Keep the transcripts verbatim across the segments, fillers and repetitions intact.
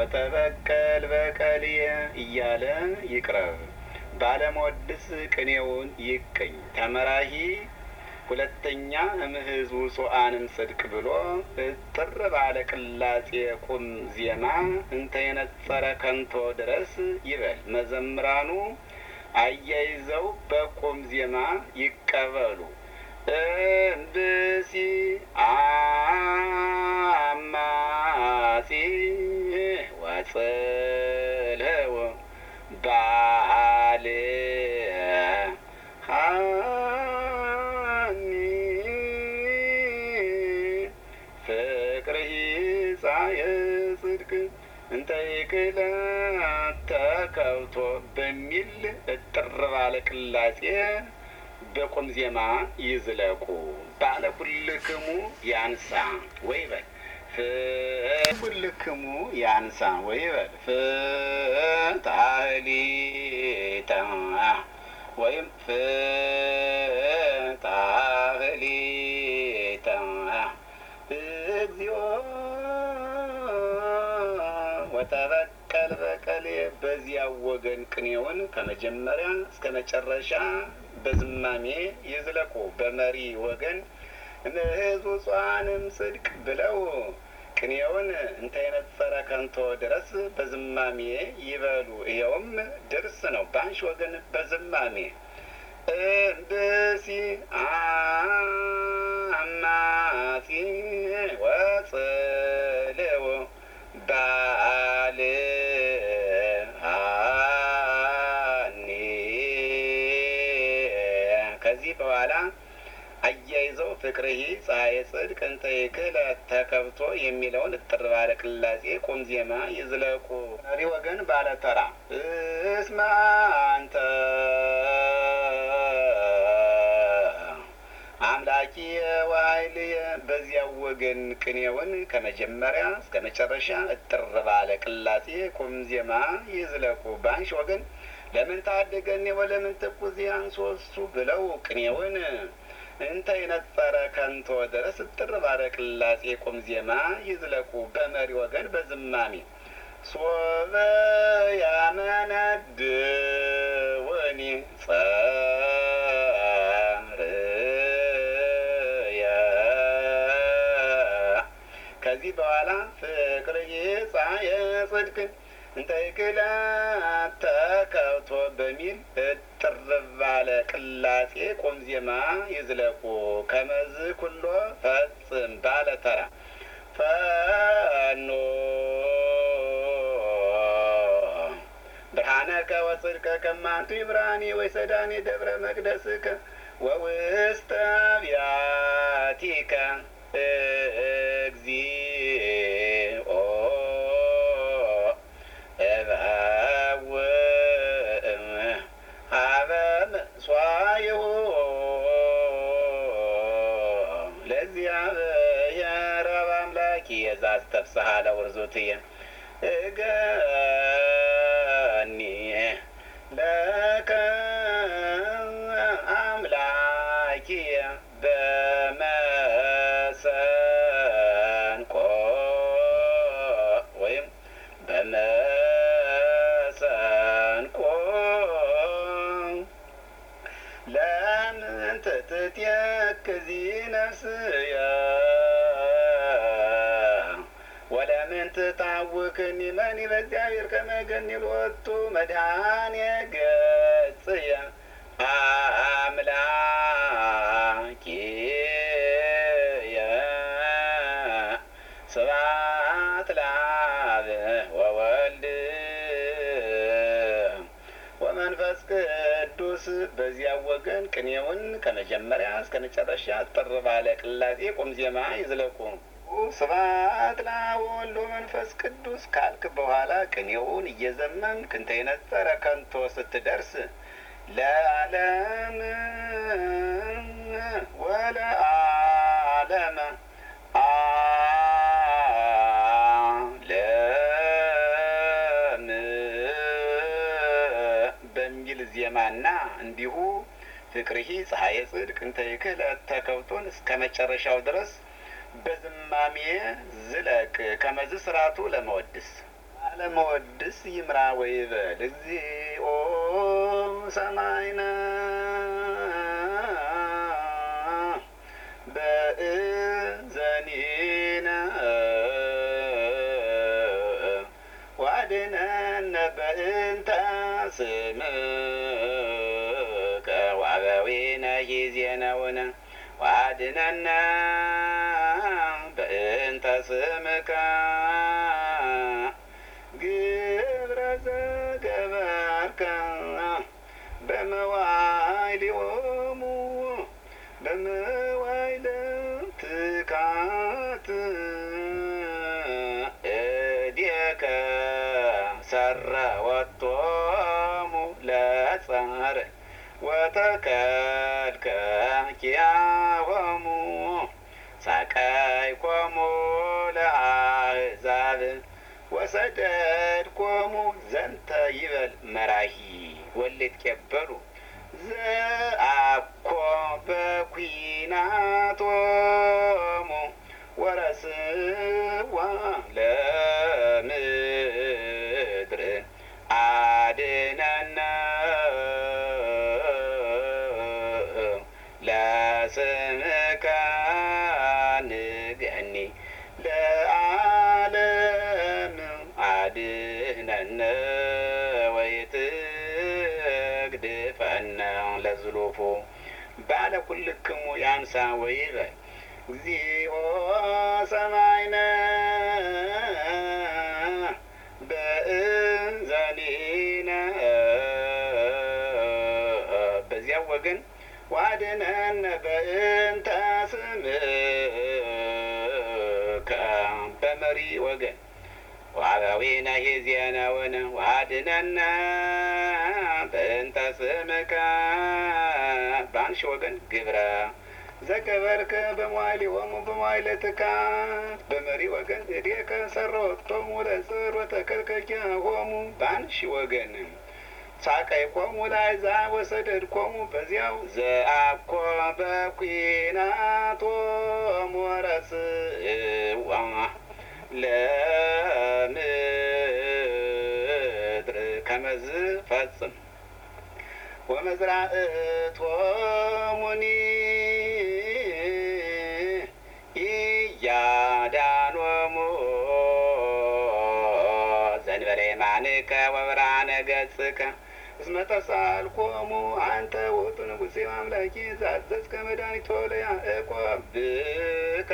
ወተበቀል በቀልየ እያለ ይቅረብ። ባለመወድስ ቅኔውን ይቅኝ ተመራሂ ሁለተኛ እምህዝ ውጹአንም ጽድቅ ብሎ እጥር ባለ ቅላጼ ቁም ዜማ እንተ የነጸረ ከንቶ ድረስ ይበል። መዘምራኑ አያይዘው በቁም ዜማ ይቀበሉ። እምብሲ አማጺ ወጽልህው ባል ሃኒ ፍቅርሂ ጻየ ጽድቅ እንተ ይክለ ተከብቶ በሚል እጥር ባለ ቅላጼ በቁም ዜማ ይዝለቁ። ባለ ኩልክሙ ያንሳ ወይበል ኩልክሙ ያንሳ ወይበል ፍታህሊተ ወይም ፍታህሊተ እግዚኦ ወተበቀል በቀል። በዚያው ወገን ቅኔውን ከመጀመሪያ እስከ መጨረሻ በዝማሜ ይዝለቁ። በመሪ ወገን እምህዝ ውጹአንም ጽድቅ ብለው ቅኔውን እንተ የነጸረ ከንቶ ድረስ በዝማሜ ይበሉ። ይኸውም ድርስ ነው። በአንሽ ወገን በዝማሜ እምብሲ አማጺ ወጽልው ባል ከዚህ በኋላ አያይዘው ፍቅርሂ ፀሐየ ጽድቅ እንተ ይክለ ተከብቶ የሚለውን እጥር ባለ ቅላጼ ቁም ዜማ ይዝለቁ። መሪ ወገን ባለ ተራ እስመ አንተ አምላኪየ ወኃይልየ። በዚያው ወገን ቅኔውን ከመጀመሪያ እስከ መጨረሻ እጥር ባለ ቅላጼ ቁም ዜማ ይዝለቁ። በአንሽ ወገን ለምን ታደገኒ ወለምን ትኩዚያን ሶስቱ ብለው ቅኔውን እንተ የነጸረ ከንቶ ድረስ እጥር ባለ ቅላጼ ቁም ዜማ ይዝለቁ። በመሪ ወገን በዝማሜ ሶበ ያመነድወኒ ጸርየ። ከዚህ በኋላ ፍቅርየ ፀሐየ ጽድቅ እንተ ይክለ ተከብቶ በሚል እጥር ባለ ቅላጼ ቁም ዜማ ይዝለቁ። ከመዝ ኩሎ ፈጽም ባለ ተራ ፈኖ ብርሃነከ ወጽድቀከ እማንቱ ይብራኒ ወይሰዳኒ ደብረ መቅደስከ ወውስተ አብያቲከ እግዚኦ የዛስተፍስሐ ለውርዙትየ እገኒ ለከ አምላኪየ በመሰንቆ ወይም በመሰንቆ ለምን ትትየክዚ ነፍስየ ወለምን ትታውክኒ መኒ በእግዚአብሔር ከመገኒ ሎቱ መድኃኔ ገጽየ አምላኪየ ስብሐት ለአብ ወወልድ ወመንፈስ ቅዱስ። በዚያ ወገን ቅኔውን ከመጀመሪያ እስከ መጨረሻ እጥር ባለ ቅላጼ ቁም ዜማ ይዝለቁ። ስብሐት ለአብ ወወልድ ወመንፈስ ቅዱስ ካልክ በኋላ ቅኔውን እየዘመምክ እንተ የነጸረ ከንቶ ስትደርስ ለዓለም ወለዓለመ ዓለም በሚል ዜማና እንዲሁ ፍቅርሂ ፀሐየ ጽድቅ እንተ ይክለ ተከብቶን እስከ መጨረሻው ድረስ በዝማሜ ዝለቅ። ከመዝ ስራቱ ለመወድስ አለመወድስ ይምራ ወይበል እግዚኦ ሰማይነ በእዘኒነ ዋድነነ በእንተ ስምከ ወአበዊነ ጊዜነውነ ዋድነነ በእንተ ስምከ ግብረ ዘገበርከ በመዋዕሊሆሙ በመዋዕለ ትካት እዴከ ሰረወቶሙ ለጸር ወተከልከ ኪያሆሙ ሳቀይኮሙ ለአሕዛብ ወሰደድኮሙ ዘንተ ይበል መራሂ ወልትቄበሉ ዘአኮ በኲናቶሙ ወረስዋ ለምድር አድነነ ለስምከ ንገኒ ለዓለም አድነነ ወይትግድፈነ ለዝሉፉ ባለ ኩልክሙ ያንሳ ወይበል እግዚኦ ሰማይነ በእዘኒነ በዚያው ወገን ዋድነነ በእንተ ስምከ በመሪ ወገን ወአበዊነ ጊዜነውነ ዋድነነ በእንተ ስምከ በአንሺ ወገን ግብረ ዘገበርከ በመዋዕሊሆሙ በመዋዕለ ትካት በመሪ ወገን እዴከ ሰረወቶሙ ለጽር ወተከልከ ኪያሆሙ በአንሺ ወገን ሳቀይኮሙ ለአሕዛብ ወሰደድኮሙ በዚያው ዘአኮ በኲናቶሙ ወረስዋ ለምድር ከመዝ ፈጽም ወመዝራእቶሙኒ ኢያዳኖሙ ዘንበለ የማንከ ወብርሃነ ገጽከ እስመ ተሳልኮሙ አንተ ውእቱ ንጉሴ አምላኬ ዘአዘዝከ መድኃኒቶ ለያዕቆብ ብከ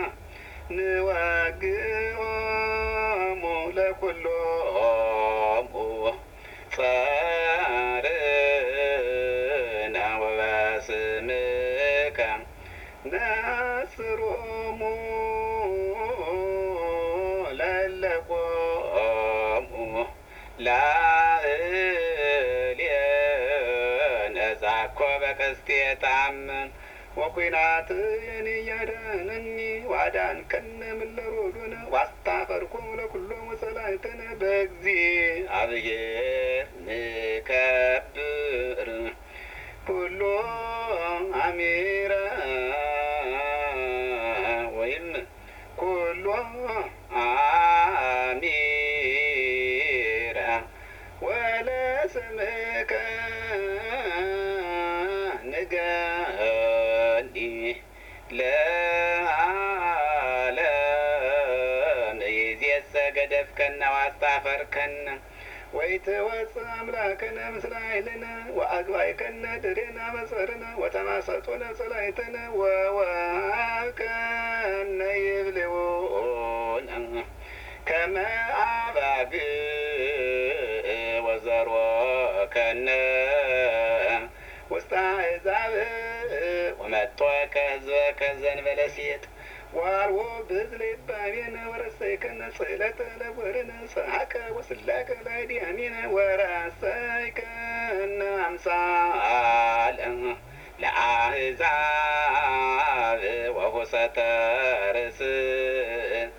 ንወግኦሙ ለኵሎሙ ጸርነ ወበስምከ ነስሮሙ ለለቆሙ ላዕሌነ ዛኮ በቀስቴ ታመን ወኲናትየኒ እያዳነኒ ዋዳንከነ እምእለ ሮዶነ ዋስታፈርኮሙ ለኵሎሙ ጸላእተነ በእግዚአብሔር ንከብር ኩሎ አሚረ ወይም ኩሎ አሚረ ወለስምከ ንገኒ ለዓለም ይእዜሰ ገደፍከነ ዋስታፈርከነ ወይትወፅእ አምላክነ ምስለ ኃይልነ ወአግባእከነ ድሬነ መጸርነ ወተማሰጦነ ጸላእተነ ወወሀብከነ ይብልዑነ ከመ አባግዕ ወዘሮከነ ውስተ አሕዛብ ወመጥወከ ሕዝበከ ዘእንበለ ሴት ዋልዎ ብዕዝለ ይባቤነ ወረሰይከነ ጽሕለተ ለጐርነ ሰሐቀ ወስላከ ለዲያሚነ ወረሰይከነ አምሳለ ለአሕዛብ ወሁሰተ ርእስ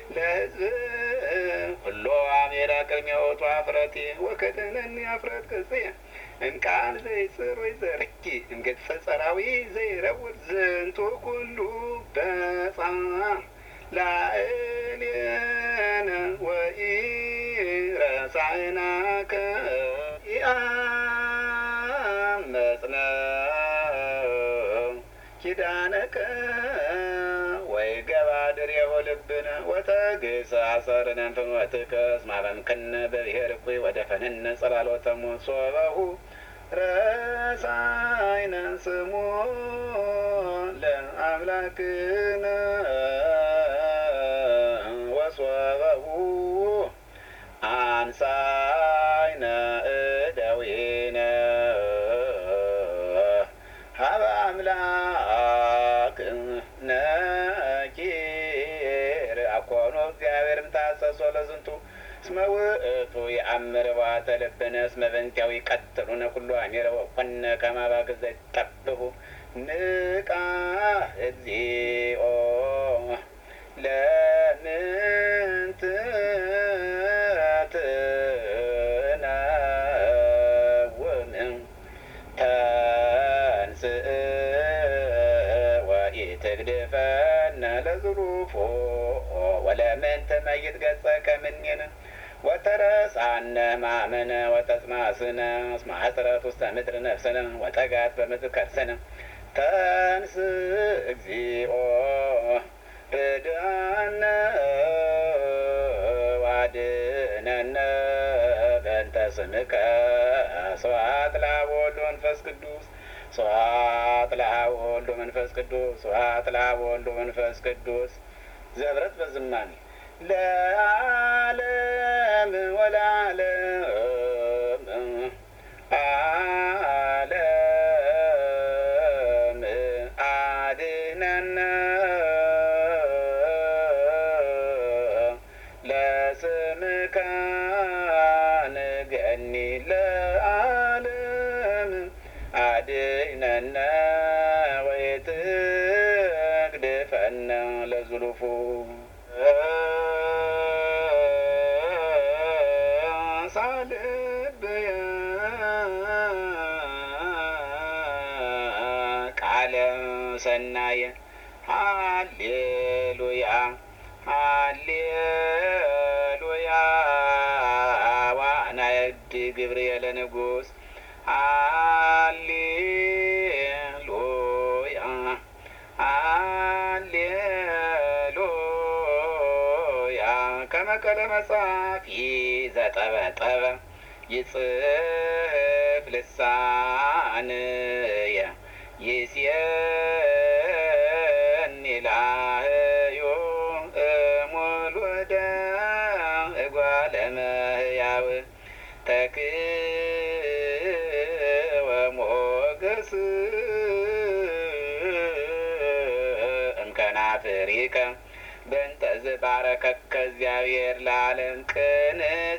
ለሕዝብ ሁሉ አሜረ ቅድሜዎቱ አፍረቴ ወከደነኒ አፍረት ገጽየ እምቃል ዘይጽር ወይዘርኪ እምገጸ ጸራዊ ዘይረውር ዝንቱ ኩሉ በጻ ላዕሌነ ወኢ ወተግስ አሰርነ ፍኖትከ እስመ አበምከነ በብሔር እኩይ ወደፈነነ ጸላሎተ ሞት ሶበሁ ረሳይነ ስሙ ለአምላክነ ወሶበሁ አንሳይነ እደዊነ ሀበ አምላክነ ኪር አኮኑ እግዚአብሔርም ታሰሶ ለዝንቱ እስመ ውእቱ የአምር ዋተ ልብነ እስመ በእንቲአሁ ይቀትሉነ ኩሉ አሚረ ወኮነ ከመ አባግዕ ዘይጠብቡ ንቃ እግዚኦ ለምንት ትነውን ተንስእ ወኢትግድፈነ ለዝሉፎ ወለምንት መይት ገጸከ እምኔነ ወተረሳነ ማመነ ወተጽማስነ እስመ ሐስረት ውስተ ምድር ነፍስነ ወጠጋት በምድር ከርስነ ተንሥእ እግዚኦ ርድአነ ዋድነነ በእንተ ስምከ ስብሐት ለአብ ወወልድ ወመንፈስ ቅዱስ ስብሐት ለአብ ወወልድ ወመንፈስ ቅዱስ ስብሐት ለአብ ወወልድ ወመንፈስ ቅዱስ ዘብረት በዝማኔ ለዓለም ወለዓለም ዓለም አድኅነነ ለስምከ ንገኒ ለዓለም አድኅነነ ወኢትግድፈነ ለዝሉፉ ሳልብየ ቃለ ሰናየ ሃሌሉያ ሃሌሉያ ዋናየድ ግብርኤለ ንጉሥ ሃሌሉያ ሃሌሉያ ከመ ቃለ መጽሐፊ ዘጠበጠበ ይጽሕፍ ልሳንየ ይሴኒ ላህዮ እሙሉደ እጓለ እመሕያው ተክወ ሞገስ እምከናፍሪከ በእንተ ዝባረከከ እግዚአብሔር ለዓለም ቅንት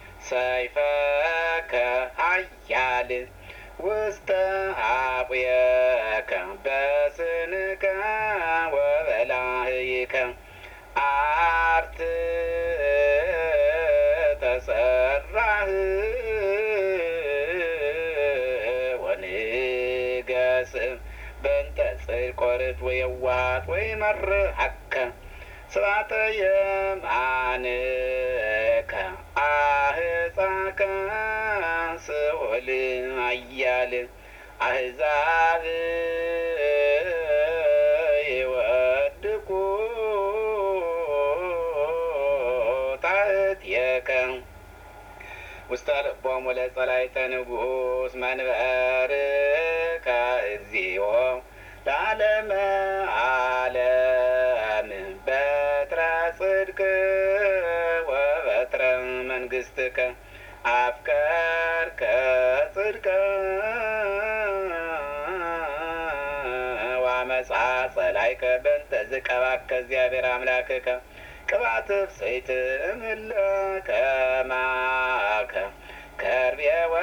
ሰይፈከ ኃያል ውስተ ኀቁየከ በስንከ ወበላህይከ አርት ተሰራህ ወንገስ በእንተ ጽድቅ ወርት ወየዋሃት ወይመርሐከ ስብሐተ የማንከ አህፃከ ስኦል ኃያል አሕዛብ ይወድቁ ታሕቲከ ውስተ ልቦሙ ለጸላእተ ንጉሥ መንበርከ እግዚኦ ለዓለመ ዓለም በትረ ጽድቅ ወበትረ መንግሥትከ አፍቀርከ ጽድቀ ወአመፃ ጸላእከ በእንተ ዝቀባከ እግዚአብሔር አምላክከ ቅብአተ ብፅዕት እምእለከ ማከ ከርቤ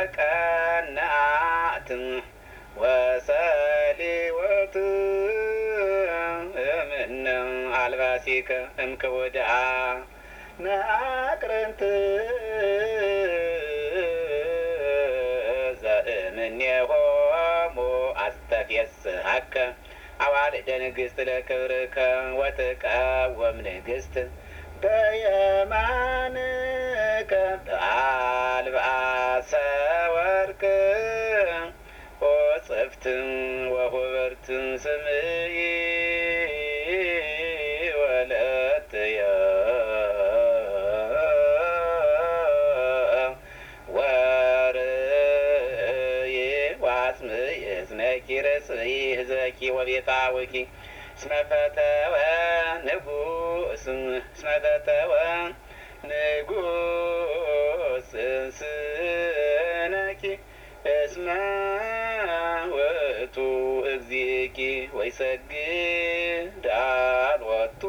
ወቀንዓት ወሰሊወት እምነ አልባሲከ እምክቡድአ ነአቅርንት ዘእምኔሆሙ አስተፍየስሐከ አዋልደ ንግሥት ለክብርከ ወትቀወም ንግሥት በየማንከ በአልባሰ ወርቅ ወጽፍት ወሁበርት ስምዒ ወለትየ ወጽይ ህዘኪ ወቤታወኪ እስመ ፈተወ ንጉስ እስመ ፈተወ ንጉስ ስነኪ እስመ ውእቱ እግዚእኪ ወይሰግድ አልወቱ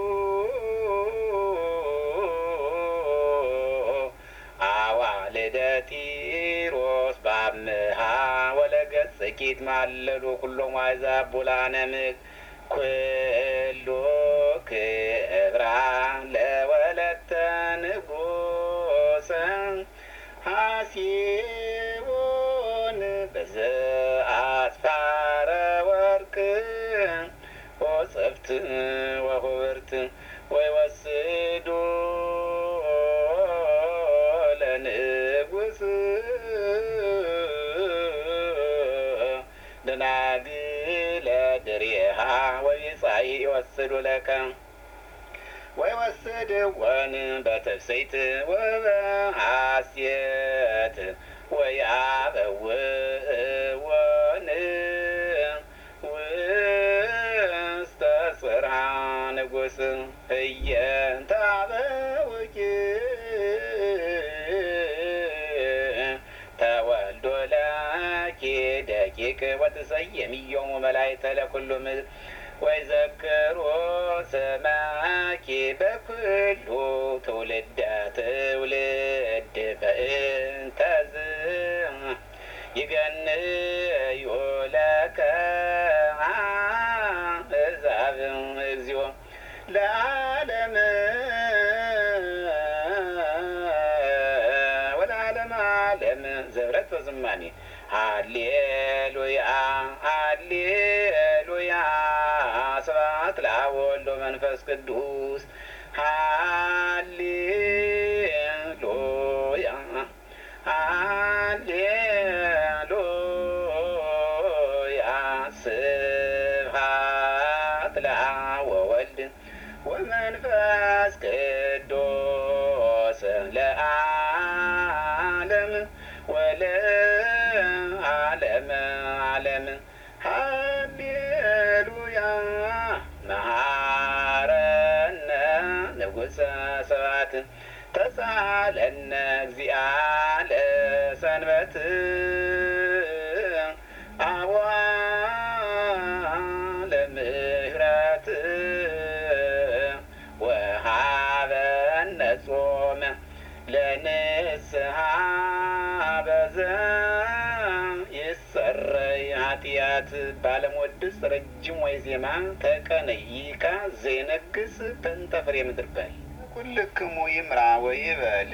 አዋልደ ጢሮስ በአምሃ ወለገጽኪት ማለሉ ኩሎም አሕዛብ ቡላነ ምድር ኩሉ ክብራ ለወለተ ንጉሰ ሐሲቦን በዘአስፋረ ወርቅ ወጽፍት ወሁብርት ወይወስዱ ለንጉስ ደናግለ ድሬሃ ወይጻኢ ይወስዱ ለከ ወይወስድወን በትፍስሕት ወበሐሴት ወያበውእወን ውስተ ጽርሐ ንጉሥ ህየንተ አበውኪ ተወልዶ ለኪ ደቂቅ ወትሰየሚዮሙ መላእክተ ለኩሉ ምድር ወይዘክሮ ስመኪ በኩሉ ትውልደ ትውልድ በእንተዝ ይገንዩ ለከ አሕዛብ እግዚኦ ለዓለም ወለዓለመ ዓለም ዘብረት በዝማኔ ሃሌሉያ ሃሌሉያ ስብሐት ለአብ ወወልድ ወመንፈስ ቅዱስ ሃሌሉያ ሃሌሉያ ስብሐት ለአብ ወወልድ ወመንፈስ ቅዱስ ለዓለም ወለዓለመ ዓለም ሃሌሉያ መሐረነ ንጉሠ ስብሐት ተሳለነ እግዚአ ለሰንበት አቡአ ለምህረት ወሃበነ ጾመ ለንስሐ በዘ ይሰረይ ኃጢአት ባለሞድስ ረጅም ወይ ዜማ ተቀነይካ ዘይነግስ በእንተ ፍሬ ምድር በል ኩልክሙ ይምራ ወይበል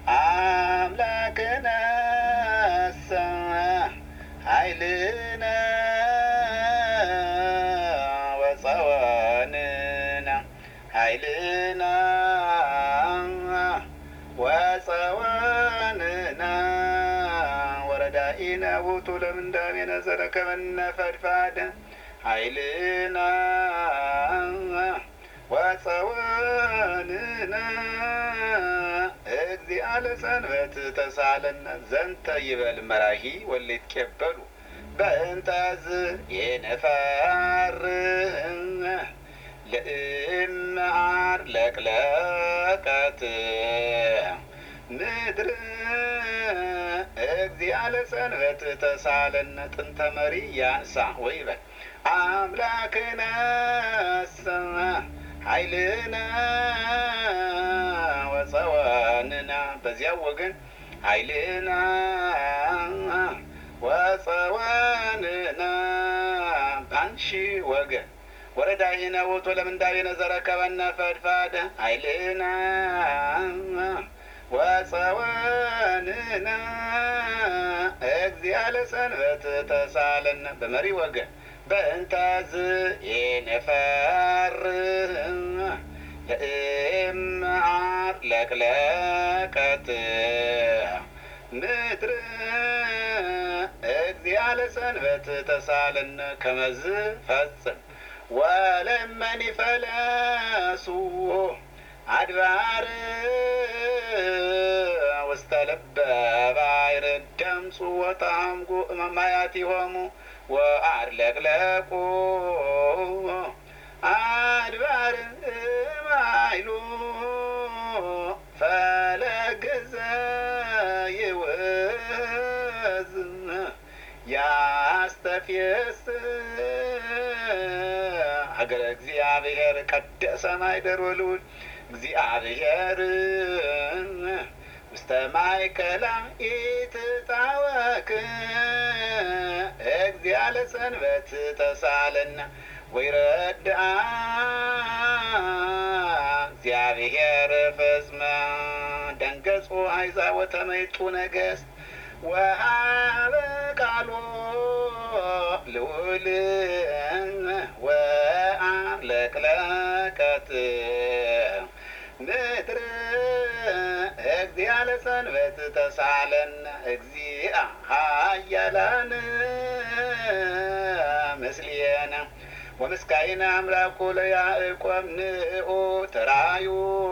አምላክነሰ ኃይልነ ወፀወንነ ኃይልነ ወፀወንነ ወረዳኢነ ውእቱ ለምንዳቤነ ዘረከበነ ፈድፋደ ኃይልነ ወፀወንነ እግዚአ ለሰንበት ተሳለነ ዘንተ ይበል መራሂ ወለይትቀበሉ በእንተዝ የነፈርህ ለእምዓር ለቅለቀት ምድር እግዚአ ለሰንበት ተሳለነ ጥንተ መሪ ያንሳ ወይበል አምላክነሰ ኃይልነ ወፀወንነ በዚያው ወገን ኃይልነ ወፀወንነ ባንሺ ወገን ወረዳኢነ ውእቱ ለምንዳቤነ ዘረከበነ ፈድፋደ ኃይልነ ወፀወንነ እግዚአ ለሰንበት ተሳለነ በመሪ ወገን በእንተዝ የነፈርህ ለእምዓር ለቅለቀት ምድር እግዚአ ለሰንበት ተሳለነ ከመዝ ፈጽም ወለመኒ ፈለሱ አድባር ውስተ ልበ ባሕር ደምፁ ወጣዕምጉ እመማያቲሆሙ ወአርለቅለቁ አድባር ማይሉ ፈለገ ዘይወዝ ያስተፍየስ ሀገረ እግዚአብሔር ቀደሰ ማይደር ወልውል እግዚአብሔር ውስተ ማእከላ ኢትጣወክ እግዚአ ለሰንበት ተሳለና ወይረድአ እግዚአብሔር ፈጽመ ደንገጹ አሕዛብ ወተመይጡ ነገሥት ወሀበ ቃሎ ልዑል ወአርለቅለቀት ምድር እግዚአ ለሰንበት ተሳለነ እግዚአ ኃያላን ምስሌነ ወምስካይነ አምላኩ ለያዕቆብ ንዑ ተራዩ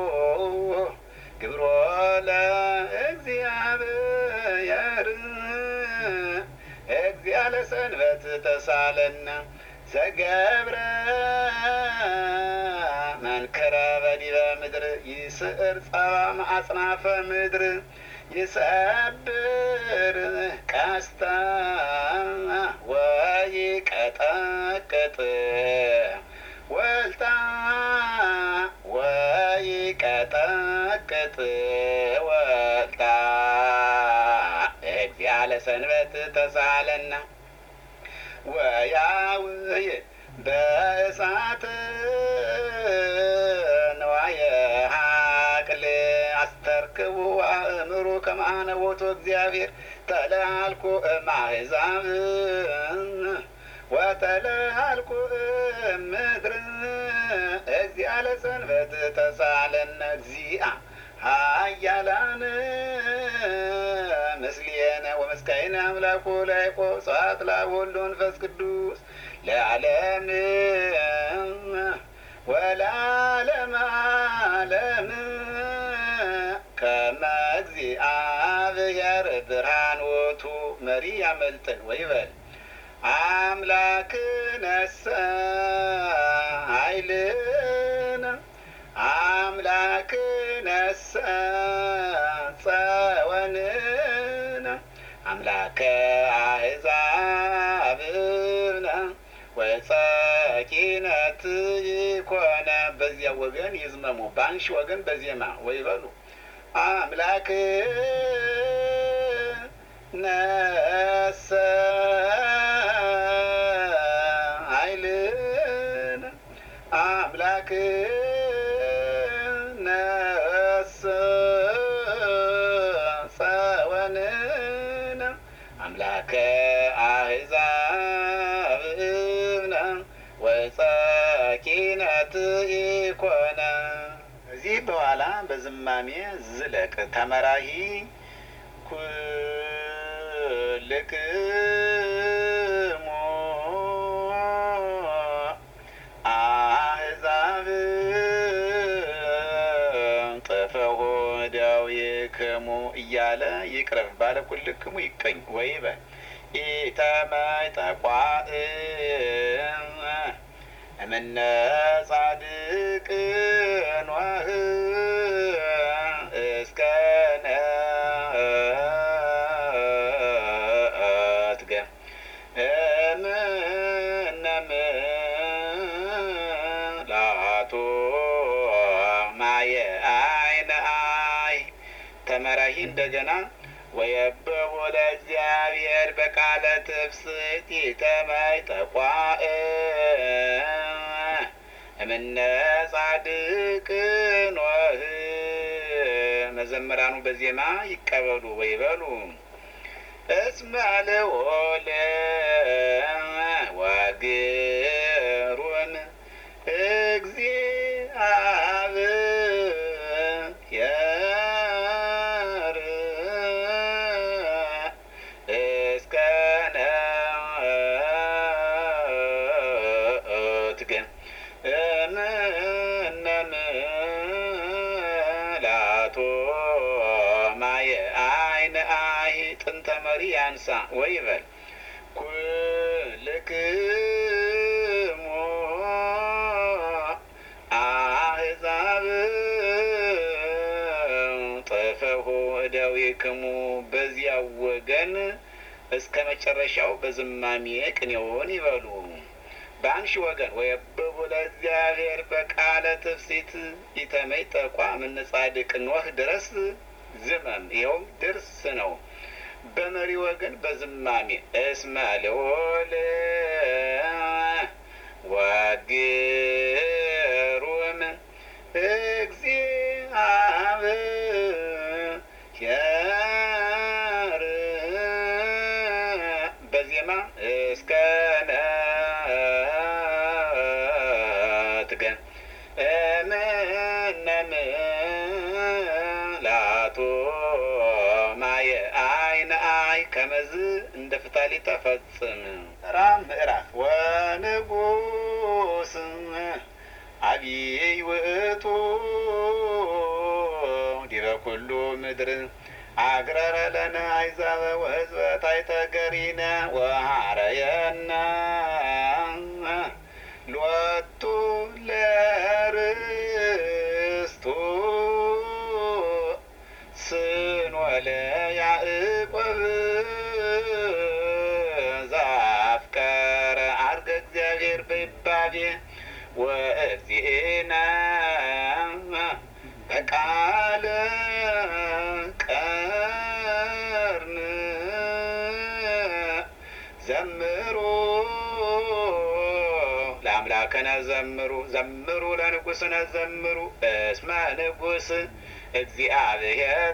ግብሮ ለእግዚአብሔር እግዚአ ለሰንበት ተሳለነ ዘገብረ መንከረ በዲበ ምድር ይስዕር ጸባ ማዕጽናፈ ምድር ይሰብር ቀስተ ወይቀጠቅጥ ወልታ ወይቀጠቅጥ ወልታ እግዚአ ለሰንበት ተሳለና ወያውይ በእሳት ነዋየ ሀቅል አስተርክቡ አእምሩ ከማነ ቦቶ እግዚአብሔር ተለአልኩ እማሕዛብ ወተለአልኩ እምድር እግዚአ ለሰንበት ተሳለነ እግዚአ ኃያላን ምስሌነ ወመስካይነ አምላኩ ለያዕቆብ ስብሐት ለአብ ወወልድ ወመንፈስ ቅዱስ ለዓለም ወለዓለመ ዓለም ከመ እግዚአብሔር ብርሃን ውእቱ መሪ ያመልጥን ወይበል አምላክነሰ ኃይልነ አምላክነሰ ጸወንነ አምላከ አሕዛብነ ወጸቂነት ይኮነ በዚያ ወገን ይዝመሙ በአንሺ ወገን በዜማ ወይበሉ አምላክ ነሰ ኃይልነ አምላክ ነሰ ጸወንነ አምላከ አሕዛብነ ወጸቂነት ይኮነ። እዚህ በኋላ በዝማሜ ዝለቅ ተመራሂ ኩልክሙ አሕዛብ ጥፈሁ ደዊክሙ እያለ ይቅረብ ባለ ኩልክሙ ይቀኝ ወይበል ኢተመይጠቋእ እምነ ጻድቅ ኖህ እስከ ነትገ እምነ ምላቱ ማየ አይነ አይ ተመራሂ እንደገና ወየበቡ ለእግዚአብሔር በቃለ ትፍስሕት ኢተመይጠቋእ እምነ ጻድቅ ኖህ መዘምራኑ በዜማ ይቀበሉ ወይበሉ እስመ ልዑል ወግሩም እግዚአብሔር እስከ ነትገ እምነ ምላቱ ማየ አይነ አይ ጥንተ መሪ ያንሳ ወይበል ኩል ኩልክሙ አሕዛብ ጥፈሑ እደዊክሙ በዚያው ወገን እስከ መጨረሻው በዝማሜ ቅኔውን ይበሉ። በአንሺ ወገን ወየብቡ ለእግዚአብሔር በቃለ ትፍሲት ኢተመይጠቋ እምነ ጻድቅ ኖህ ድረስ ዝመም ይኸውም ድርስ ነው። በመሪ ወገን በዝማሜ እስመ ልዑል ወግሩም እግዚአብሔር በዜማ እስከ ነትገ እምነ ምላቱ ማየ አይነ አይ ከመዝ እንደ ፍታሊ ተፈጽም ራ ምዕራፍ ወንጉስ አብይ ውእቱ ዲበ ኩሉ ምድር አግረረ ለነ አሕዛበ ወሕዝበ ታሕተ ገሪነ ወሐረየነ ሎቱ ለርስቱ ስንወለ ያዕቆብ ዘአፍቀረ ዐርገ እግዚአብሔር በይባቤ ወእግዚእነ በቃለ ቀርን ዘምሩ ለአምላክነ ዘምሩ ዘምሩ ለንጉሥነ ዘምሩ እስመ ንጉሥ እግዚአብሔር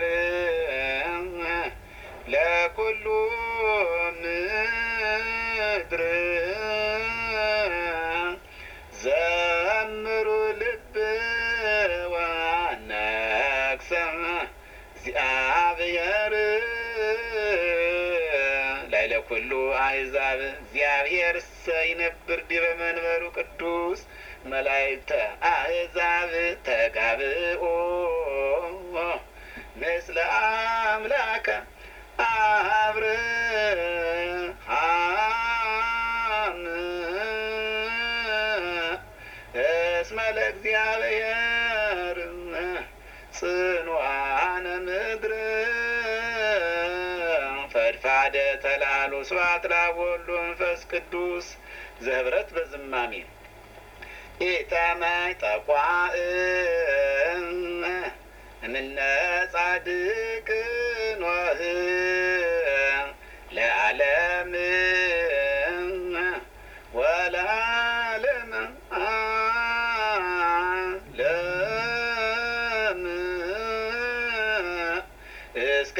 ለኩሉ ምድር ዘምሩ ልብ ወነግሰ እግዚአብሔር ላዕለ ኩሉ አሕዛብ እግዚአብሔር ይነብር ዲበ መንበሩ ቅዱስ መላእክተ አሕዛብ ተጋብኦ ምስለ አምላከ አብርሃም እስመ ለእግዚአብሔር ጽኑዓነ ምድር ፈድፋደ ተላሉ ስብሐት ለአብ ወወልድ ወመንፈስ ቅዱስ ዘህብረት በዝማሜ ኢተመይጠቋዕ እምነ ጻድቅ ኖህ ለዓለም ወለዓለመ ዓለም እስከ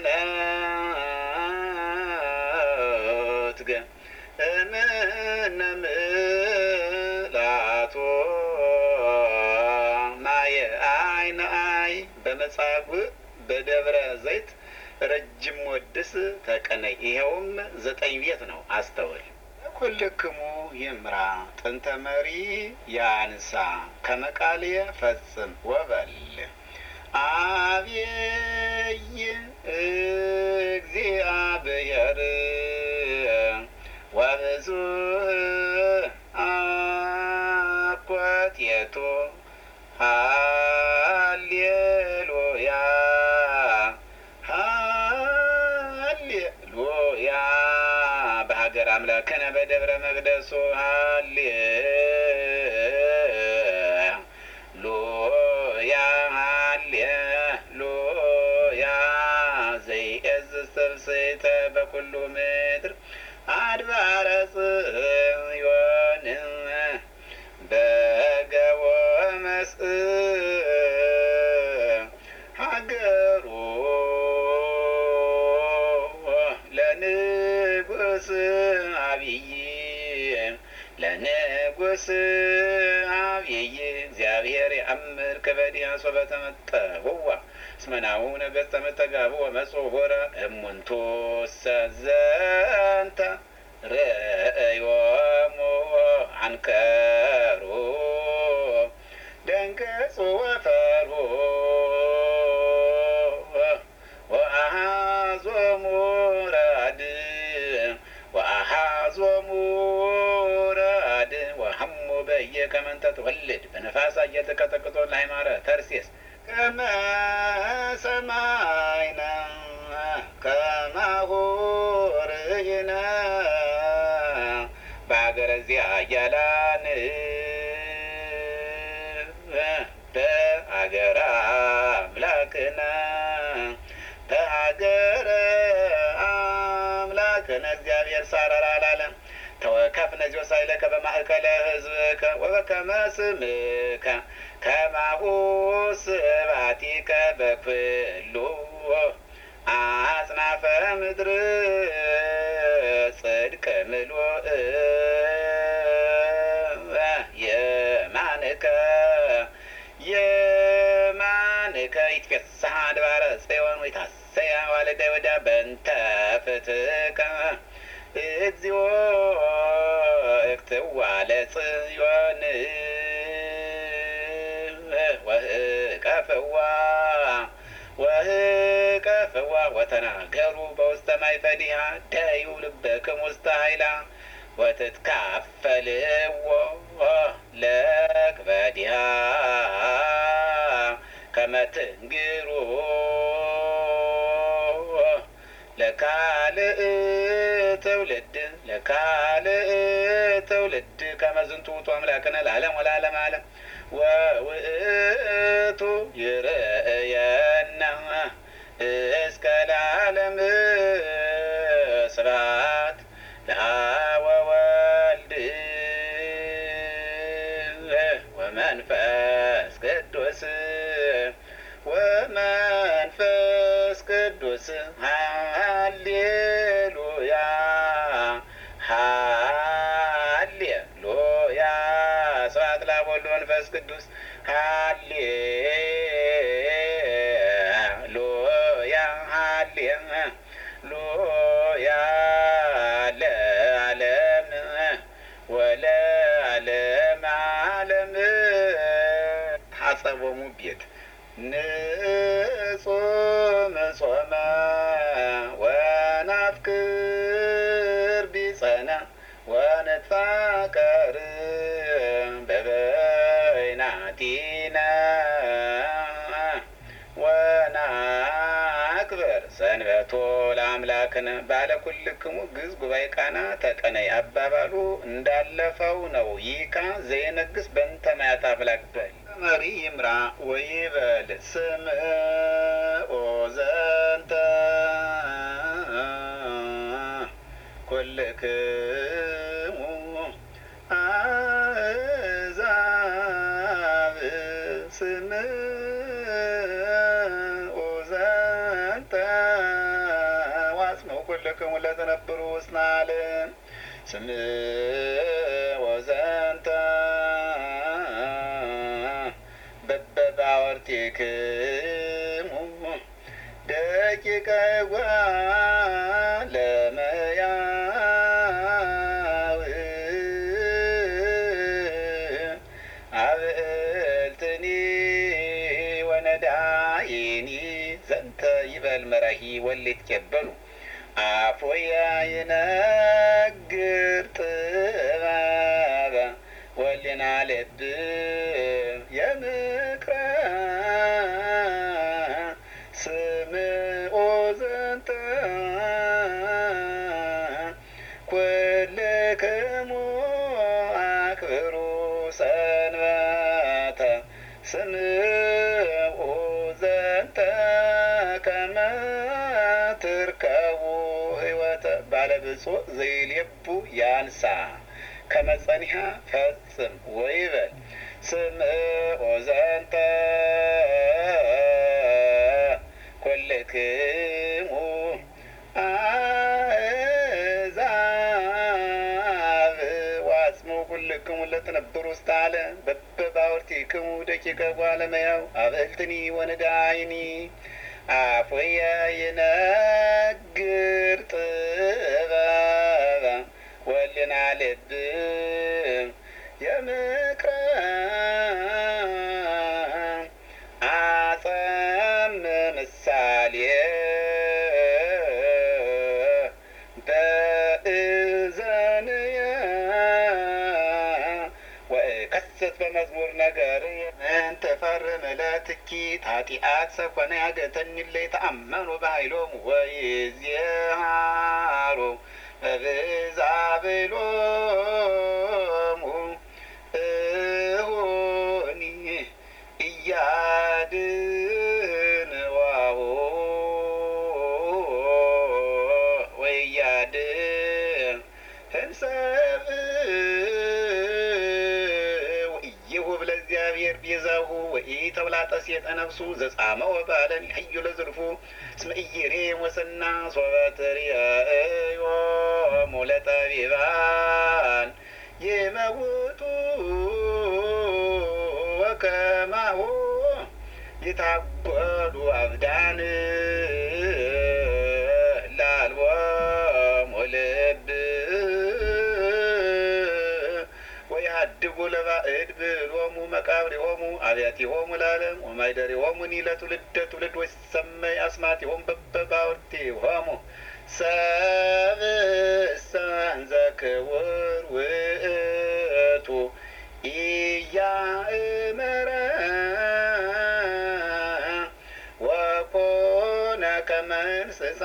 ነትገ እምነ ምላቱ ማየ አይነ አይ በመጻጉዕ በደብረ ዘይት ረጅም ወድስ ተቀነይ። ይኸውም ዘጠኝ ቤት ነው። አስተውል። ኩልክሙ ይምራ ጥንተ መሪ ያንሳ ከመቃልየ ፈጽም ወበል አብይ እግዚአብሔር ወብዙሕ አኮቴቱ ሃሌሉያ ሃሌሉያ በሀገር አምላክነ በደብረ መቅደሱ ሃሌሉያ ሃሌሉያ ዘይእዝዝ ተብስሕተ በኩሉ ምድር አድባረ ጽዮን በገቦ መስእ ሀገሩ ለንጉሥ አብይ ለንጉሥ አብይ እግዚአብሔር የአምር ከበዲያ ሶበ ተመጠውዋ እስመናሁ ነገሥተ መተጋብኡ ወመጽሑረ እሙንቱ ዘንተ ርእዮሙ አንከሩ ደንገጹ ወፈርሁ ወአሃዞሙ ረአድ ወአሃዞሙ ከመንተ ትወልድ በነፋስ እየተቀጠቅጦ ለሃይማረ ተርሴስ ከመ ሰማይነ ከማሁ ርኢነ በሀገረ እዚያ እያላን በሀገረ አምላክነ በሀገረ አምላክነ እግዚአብሔር ሳረራ አላለም ተወከፍ ነዚዮ ሳይለከ በማእከለ ህዝብከ ወበከመ ስምከ ከማሁ ስብሐቲከ በኩሉ አጽናፈ ምድር ጽድቅ ምሉእ የማንከ የማንከ ይትፌስሐ አድባረ ጽዮን ወይታሰያ ዋልደ ይሁዳ በእንተ ፍትከ እግዚኦ እክትዋ ለጽዮን ወህቀፍዋ ወህቀፍዋ ወተናገሩ በውስተ ማይፈዲሃ ደዩ ልበክሙ ውስተ ኃይላ ወትትካፈልዎ ለክበዲሃ ከመ ትንግሩ ለካልእ ትውልድ ለካልእ ትውልድ ከመ ዝንቱ ውእቱ አምላክነ ለዓለም ወለዓለመ ዓለም ወውእቱ ይርእየነ እስከ ለዓለም ስብሐት ለአብ ወወልድ ወመንፈስ ቅዱስ ወመንፈስ ቅዱስ ሃሌሉያ ሃሌሉያ ስብሐት ለአብ ወወልድ ወመንፈስ ቅዱስ ሃሌሉያ ሃሌሉያ ለዓለም ወለዓለመ ዓለም ሐጸቦሙ ቤት ንጹም ጾመ ወናፍቅር ቢጸነ ወንትፋቀር በበይናቲነ ወናክብር ሰንበቶ ለአምላክነ ባለ ኩልክሙ ግዝ ጉባኤ ቃና ተቀነይ አባባሉ እንዳለፈው ነው። ይካ ዘይነግስ በእንተ ማያት አፍላክ በል መሪ ይምራ ወይበል ስምዖ ዘንተ ኩልክሙ አሕዛብ ስምዖ ዘንተ ዋጽምዑ ኩልክሙ ለተነብሩ ውስተ ዓለም ስምዖ ዘንተ በበባወርቲክሙ ደቂቀ እጓለ እመሕያው አብዕልትኒ ወነዳይኒ ዘንተ ይበል መራሂ ወሊትቄበሉ አፎያ ይነግር ጥበበ ወሊና ልብ የምክረ ስምዖ ዘንተ ኩልክሙ አክብሩ ሰንበተ ስምዖ ዘንተ ከመ ትርከቡ ሕይወተ ባለብፁዕ ዘይልየቡ ያንሳ ከመጸኒሃ ፈጽም ወይበል ስምዖ ዘንተ ኩልክሙ አሕዛብ ዋጽምዑ ኩልክሙ ለትነብሩ ውስተ ዓለም በበባወርቲክሙ ደቂቀ እጓለ እመሕያው አብዕልትኒ ወነዳይኒ አፎየ ይነግር ጥበበ ወሊና ልብ የምክረ አጸም ምሳሌ በእዘንየ ወእከሰ መዝሙር ነገር ምን ተፈርም ለትኪ ታጢአት ሰኮነ ያገተኒ ለይ ተአመኑ በኃይሎሙ ወይዝሃሩ በብዛ ብሎሙ እሁኒ እያድን ዋሁ ወያድን ህንሰብ ወኢይሁብ ለእግዚአብሔር ቤዛሁ ወኢተውላጠ ሴጠ ነፍሱ ዘጻመወ ባለን ይሕዩ ለዝልፉ እስመ ኢይሬም ወሰና ሶበ ትርእዮሙ ለጠቢባን ይመውቱ ወከማሁ ይታጐሉ አብዳን ላልቦሙ ልብ ወያድጉ ለባዕድ ብሎሙ መቃብሪሆሙ አብያቲሆሙ ለዓለም ወማይደሪሆሙኒ ለትውልደ ትውልድ ወይሰመይ አስማቲሆሙ በበባውርቲሆሙ ሰብእሰ እንዘ ክቡር ውእቱ ኢያእመረ ወኮነ ከመ እንስሳ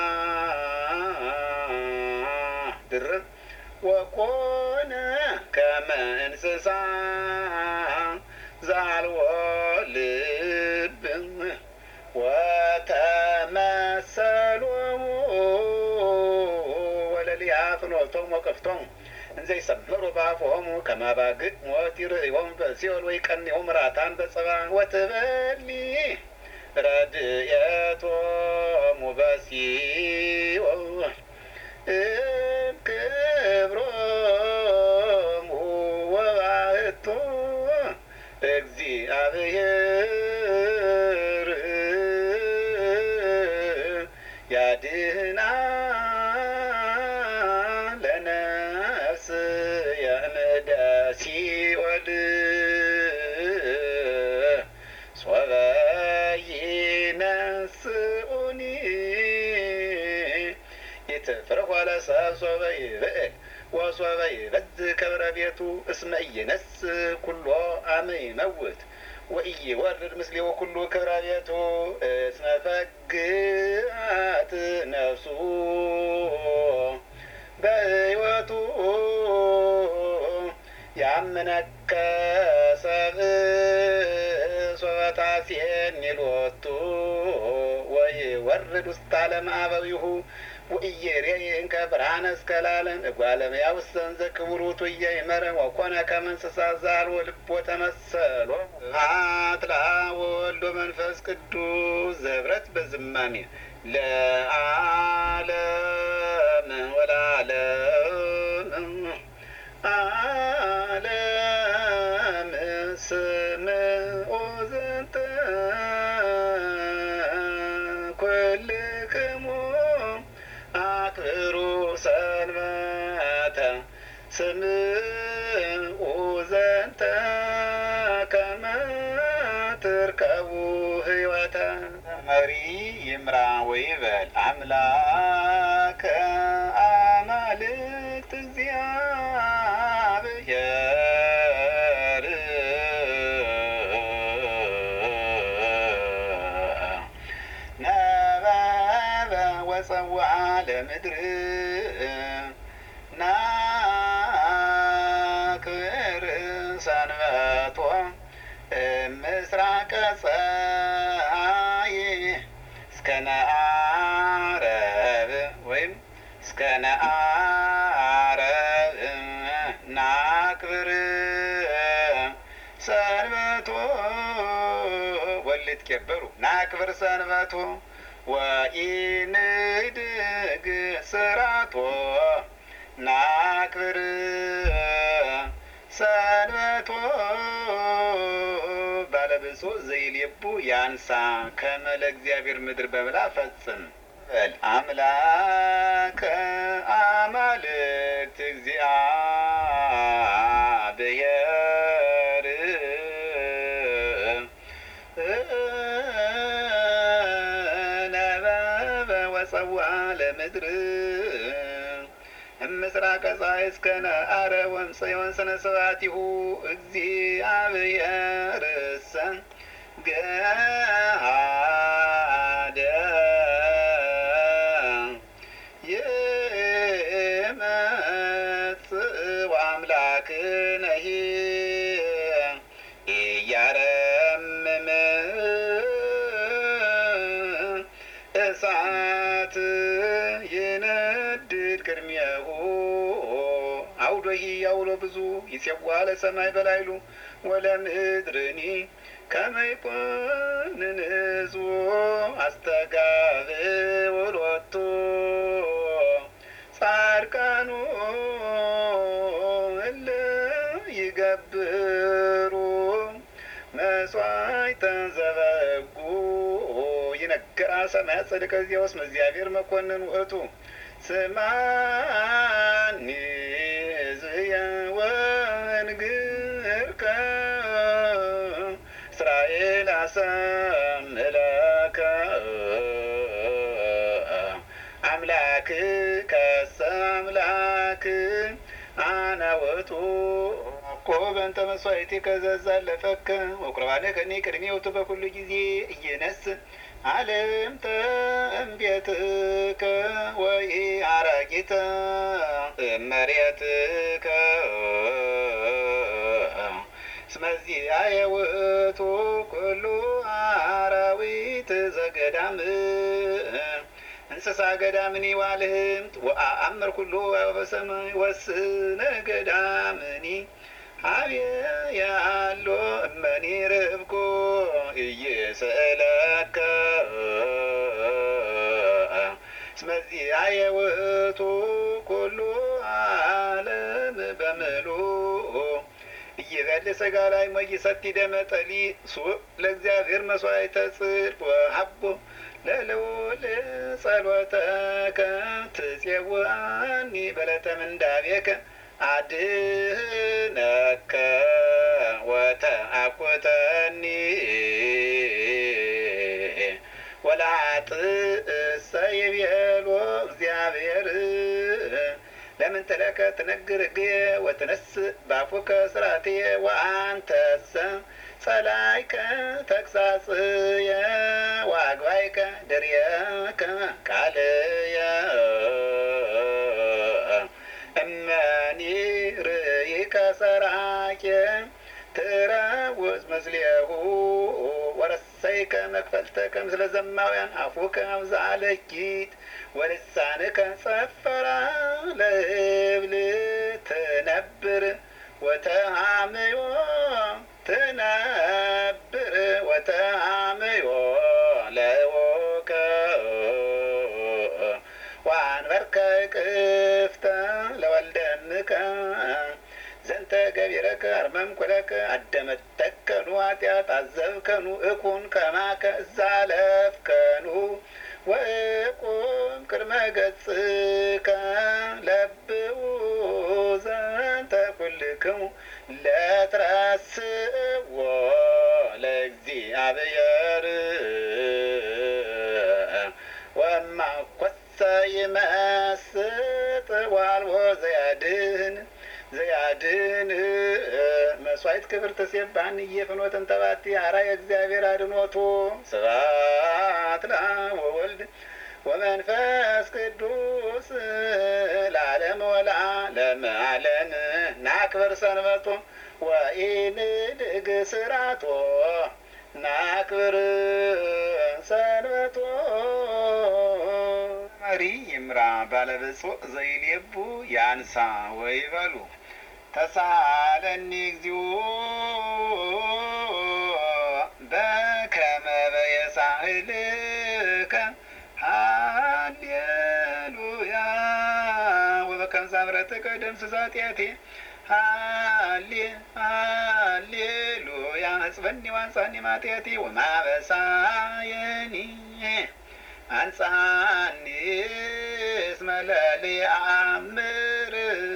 ድርብ ወኮነ ከመ እንስሳ ዘአልቦ ልብ ወተመሰሎሙ ወለሊአፍኖቶሙ ወቅፍቶሙ እንዘ ይሰምሩ በአፍሆሙ ከመ አባግዕ ሞት ይርእዮሙ በሲኦል ወይቀንዮሙ ራታን በጽባ ወትበሊ ረድኤቶሙ በሲኦል እምክብሮሙ ወባሕቱ እግዚአብሔር ያድኅና ለነፍስ የእምደ ሲኦል ሶበ ይነስኡኒ ይትፍርሖ ለሰብእ ሶበ ይብዕል ወሶበ ይበዝሕ ክብረ ቤቱ እስመ ኢይነስእ ኩሎ አመ ይመውት ወኢይወርድ ምስሌሁ ኩሉ ክብረ ቤቱ እስመ ፈግአት ነፍሱ በሕይወቱ ያምነከ ሰብእ ሶበ ታሴኒ ሎቱ ወይወርድ ውስተ ዓለመ አበዊሁ ወኢይሬኢ እንከ ብርሃነ እስከ ለዓለም እጓለ እመሕያው ውስተ እንዘ ክቡር ውእቱ ኢያእመረ ወኮነ ከመ እንስሳ ዘአልቦ ልብ ወተመሰሎሙ አትላ ወወልድ ወመንፈስ ቅዱስ ዘኅብረት በዝማሜ ለዓለም ወለዓለም ዓለም ስምዑ ዝንተ ኩልክሙ አክብሩ ሰንበተ ስምዑ ዘንተ ከመ ትርከቡ ሕይወተ መሪ ይምራ ወይበል አምላከ አማልክት እግዚአብሔር ነበበ ወጸውዐ ለምድር ናክብር ሰንበቶ እምሥራቀ ፀሐይ እስከ ነዓረብ ወይም እስከ ነዓረብ ናክብር ሰንበቶ ወልትኬበሩ ናክብር ሰንበቶ ወኢንድግ ስራቶ ናክብር ሰንበቶ ባለብፁዕ ዘይሌቡ ያንሳ ከመ ለእግዚአብሔር ምድር በብላ ፈጽም በል አምላከ አማልክት እግዚአብሔር ነበበ ወጸውዐ ለምድር እምስራቀ ፀሐይ እስከ ነዓርብ ወንሰነ ስብሐቲሁ እግዚአብሔርሰ ገሃደ ይመጽእ ወአምላክነሂ ኢያረምም እሳት ይነድድ ቅድሜሁ አውዶሂ አውሎ ብዙ ይጼዋ ለሰማይ በላይሉ ወለምድርኒ ከመ ይኮንን ሕዝቡ አስተጋብእ ወሎቱ ጻድቃኑ እለ ይገብሩ መስዋዕተ ዘበጉ ይነግራ ሰማያት ጸድቀ ዚአሁ እስመ እግዚአብሔር መኮንን ውእቱ ስማኒ ዝየ ወንግርከ እስራኤል አሰምለከ አምላክ ከሰ አምላክ አነ ውእቱ እኮ በእንተ መስዋዕቲከ ዘዛለፈከ ወቁርባነ ከኒ ቅድሜውቱ በኩሉ ጊዜ እየነስ አለምተ እምቤትከ ወኢአራቂተ እመሬትከ እስመ ዚአየ ውእቱ ኩሉ አራዊት ዘገዳም እንስሳ ገዳምኒ ዋልህምት ወአአምር ኩሉ በሰማይ ወስነ ገዳምኒ ሀቤ ያሎ እመኒ ርብኩ ኢይስእለከ እስመ ዚአየ ውእቱ ኩሉ ዓለም በምሉእ ኢይበል ሥጋ ላይ ወኢይሰቲ ደመ ጠሊ ሱእ ለእግዚአብሔር መስዋዕተ ጽድቅ ወሀቦ ለልዑል ጸሎተከ ትጼውዐኒ በለተ ምንዳቤከ አድኅነከ ወተአኩተኒ ወለኃጥእ ይቤሎ እግዚአብሔር ለምንተ ለከ ትነግር ሕግየ ወትነስእ በአፉከ ሥርዓትየ ወአንተሰ ጸላይከ ተግሣጽየ ወአግባይከ ድርየከ ቃልየ እመኒ ርእይከ ሠራቅየ ትረውፅ ምስሌሁ ወረሰይከ መክፈልተከ ምስለ ዘማውያን አፉከ አብዝሐ ለኪት ወልሳንከ ጸፈራ ለእብል ትነብር ወተሃምዮ ትነብር ወተሃምዮ ለእቦከ ወአንበርከ እቅፍተ ለወልደ እምከ ዘንተ ገቢረከ አርመምኩ ለከ አደመጠከኑ ኃጢአት አዘብከኑ እኩን ከማከ እዛለፍከኑ ወእቁም ቅድመ ገጽከ ለብኡ ዘንተ ኩልክሙ ለትረስእዎ ለእግዚአብሔር ወእማኮሰ ይመስጥ ዋልቦ ዘያድኅን ዘያድኅን መስዋዕት ክብር ተሴባን እየፍኖተ እንተባቲ አርአየ እግዚአብሔር አድኅኖቱ ስብሐት ለአብ ወወልድ ወመንፈስ ቅዱስ ለዓለመ ወለዓለመ ዓለም። ናክብር ሰንበቶ ወኢንልግ ሥርዓቶ ናክብር ሰንበቶ መሪ ይምራ ባለብፁዕ ዘይሌቡ ያንሳ ወይበሉ ተሳለኒ እግዚኦ በከመ በየሳህልከ ሃሌሉያ ወበከመ ሳምረትከ ደምስስ ኃጢአቴ ሃሌ ሃሌሉያ ሕጽበኒ ወአንጻኒ እምኃጢአቴ ወማበሳየኒ አንጻኒ እስመ ለሊአምር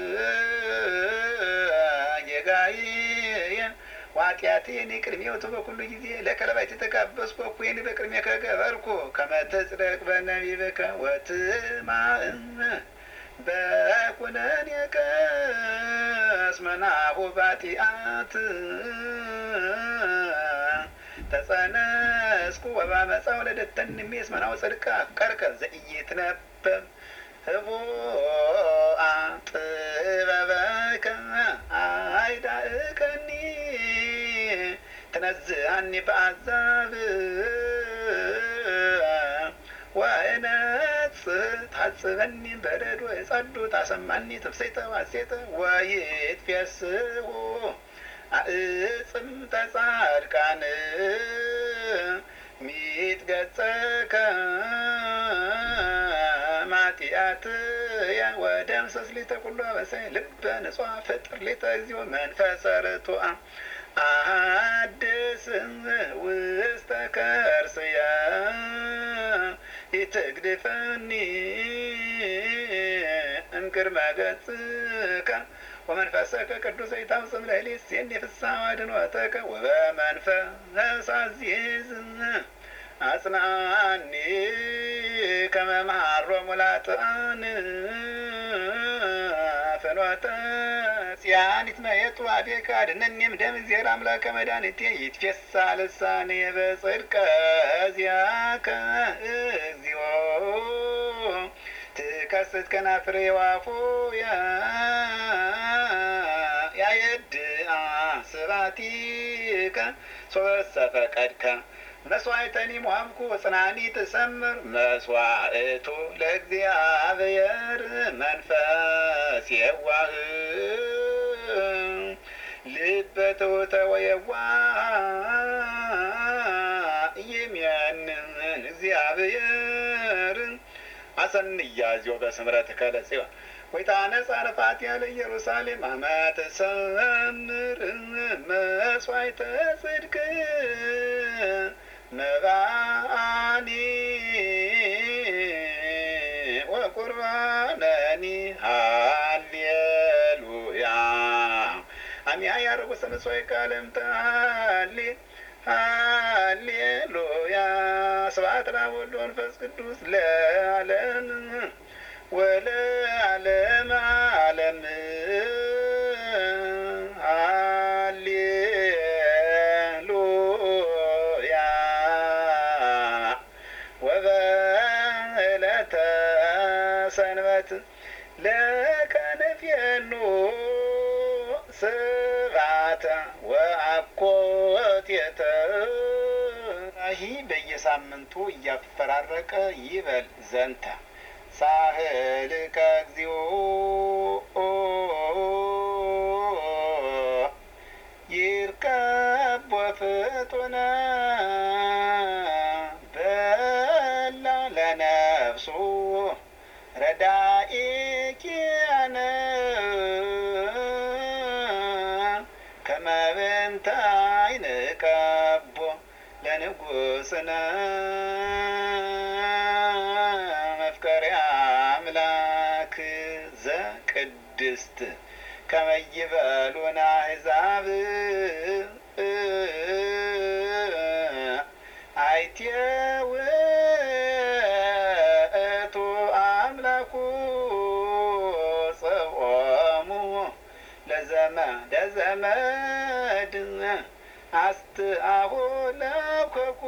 ጌጋዬ ዋጢአቴኒ ቅድሜውቱ በኩሉ ጊዜ ለከለባይት ተጋበዝኩ እኩይን በቅድሜ ከገበርኩ ከመ ትጽድቅ በነቢብከ ወትማእም በኩነኔከ እስመ ናሁ ባጢአት ተጸነስኩ ወባመፃ ወለደተኒ እስመ ናሁ ጽድቀ አፍቀርከ ዘኢይትነበብ ህቡአ ጥበበከ አይዳእከኒ ትነዝሃኒ በአዛብ ወእነጽህ ታጽበኒ በረዶ የጸዱ ታሰማኒ ትፍሴተ ዋሴተ ወይትፌስሑ አእጽም ተጻድቃን ሚትገጸከ ማጢአትየ ወደምስስ ሊተ ኩሉ አበሳየ ልበ ንጹሐ ፍጥር ሊተ እግዚኦ መንፈሰ ርቱዐ አሐድስ ውስተ ከርስየ ኢትግድፈኒ እምቅድመ ገጽከ ወመንፈሰከ ቅዱሰ ይታውፅም ለሊሴኒ ፍስሐ ወድኅኖተከ ወበመንፈስ አዚዝ አጽናኒ ከመ መሃሮሙ ለኃጥኣን ፍኖተ ጽያን ይትመየጡ ኀቤከ አድኅነኒ እምደም እግዚአብሔር አምላከ መድኃኒቴ ይትፌሳህ ልሳንየ በጽድቀ ዚአከ እግዚኦ ትከስት ከናፍሬ ወአፉየ ያየድአ ስብሐቲከ ሶበ ፈቀድከ መስዋዕተኒ ሞሀብኩ ወጽናኒ ትሰምር መስዋዕቱ ለእግዚአብሔር መንፈስ የዋህ ልበ ትሑተ ወየዋህ ይሜንን እግዚአብሔር አሰንያዝዮ በስምረትከ ለጽዮን ወይታነጻ ረፋትያ ለኢየሩሳሌም አመ ትሰምር መስዋዕተ ጽድቅ መባአኒ ወቁርባነኒ ሃሌሉያ አሚያ ያረጉ ሰመስዋይ ቃለም ታሊ ሃሌሉያ ስብሐት ለአብ ወወልድ ወመንፈስ ቅዱስ ለዓለም ወለዓለመ ዓለም ሃሌሉያ ወበዕለተ ሰንበት ለከ ንፌኑ ስብሐተ ወአኮቴተ ይህ በየሳምንቱ እያፈራረቀ ይበል ዘንተ ሳህልከ እግዚኦ ይርከብ ወፍጡነ በላ ለነፍሱ ረዳኢኪያነ ከመ በእንተ አይንቀቦ ለንጉሥነ ዘቅድስት ከመ ይበሉነ አሕዛብ አይቴ ውእቱ አምላኩ ጽኦሙ ለዘመደ ዘመድ አስትአሁ ለኮኩ